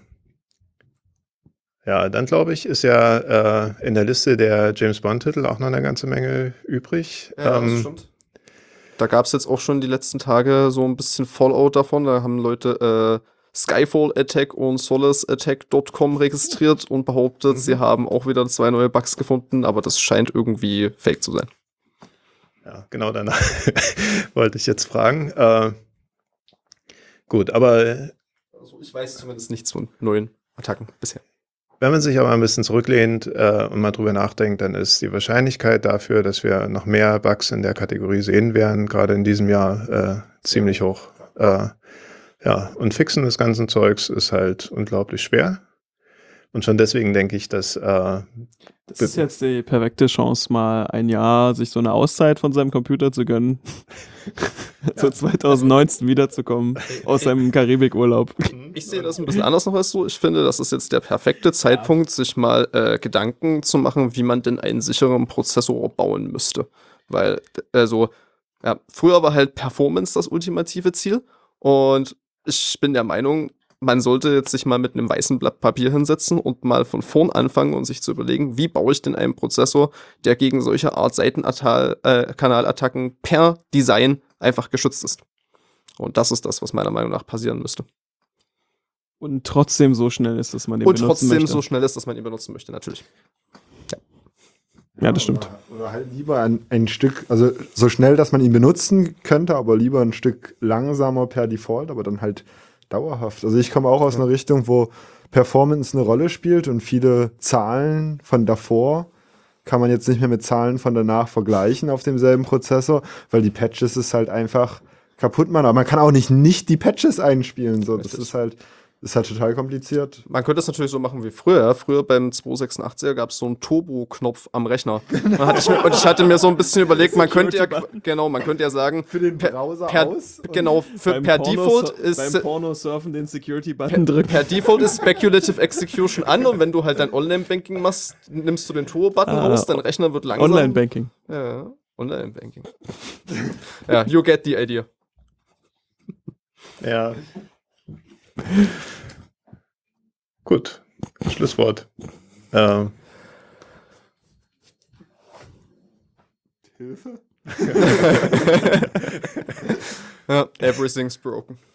Ja, dann glaube ich, ist ja äh, in der Liste der James Bond-Titel auch noch eine ganze Menge übrig. Ja, das ähm, stimmt. Da gab es jetzt auch schon die letzten Tage so ein bisschen Fallout davon. Da haben Leute äh, Skyfall Attack und Solace Attack Punkt com registriert und behauptet, Mhm. sie haben auch wieder zwei neue Bugs gefunden, aber das scheint irgendwie fake zu sein. Ja, genau danach wollte ich jetzt fragen. Äh, gut, aber Also ich weiß zumindest nichts von neuen Attacken bisher. wenn man sich aber ein bisschen zurücklehnt äh, und mal drüber nachdenkt, dann ist die Wahrscheinlichkeit dafür, dass wir noch mehr Bugs in der Kategorie sehen werden, gerade in diesem Jahr, äh, ziemlich hoch. Äh, ja, und Fixen des ganzen Zeugs ist halt unglaublich schwer. Und schon deswegen denke ich, dass äh, Das ist jetzt die perfekte Chance, mal ein Jahr sich so eine Auszeit von seinem Computer zu gönnen. so zwanzig neunzehn wiederzukommen aus seinem Karibikurlaub. Ich sehe das ein bisschen anders noch als du. Ich finde, das ist jetzt der perfekte Zeitpunkt, sich mal äh, Gedanken zu machen, wie man denn einen sicheren Prozessor bauen müsste. Weil, also, ja, früher war halt Performance das ultimative Ziel. Und ich bin der Meinung, man sollte jetzt sich mal mit einem weißen Blatt Papier hinsetzen und mal von vorn anfangen und sich zu überlegen, wie baue ich denn einen Prozessor, der gegen solche Art Seitenkanalattacken per Design einfach geschützt ist. Und das ist das, was meiner Meinung nach passieren müsste. Und trotzdem so schnell ist, dass man den Und benutzen trotzdem möchte. so schnell ist, dass man ihn benutzen möchte, natürlich. Ja, das stimmt. Oder, oder halt lieber ein, ein Stück, also so schnell, dass man ihn benutzen könnte, aber lieber ein Stück langsamer per Default, aber dann halt dauerhaft. Also ich komme auch aus einer Richtung, wo Performance eine Rolle spielt und viele Zahlen von davor kann man jetzt nicht mehr mit Zahlen von danach vergleichen auf demselben Prozessor, weil die Patches es halt einfach kaputt machen. Aber man kann auch nicht nicht die Patches einspielen. So. Das ist halt, ist halt total kompliziert. Man könnte es natürlich so machen wie früher. Früher beim zweihundertsechsundachtziger gab es so einen Turbo-Knopf am Rechner. Und, hatte ich mir, und ich hatte mir so ein bisschen überlegt, man könnte ja, genau, man könnte ja sagen, Für den per, Browser per, aus. genau, für, Beim per Porno- Default ist Beim Porno-Surfen den Security-Button drücken. Per Default ist Speculative Execution an und wenn du halt dein Online-Banking machst, nimmst du den Turbo-Button Ah, raus, dein Rechner wird langsam. Online-Banking. Ja, Online-Banking. Ja, you get the idea. ja. Gut, Schlusswort. Ähm, Hilfe? Ja, everything's broken.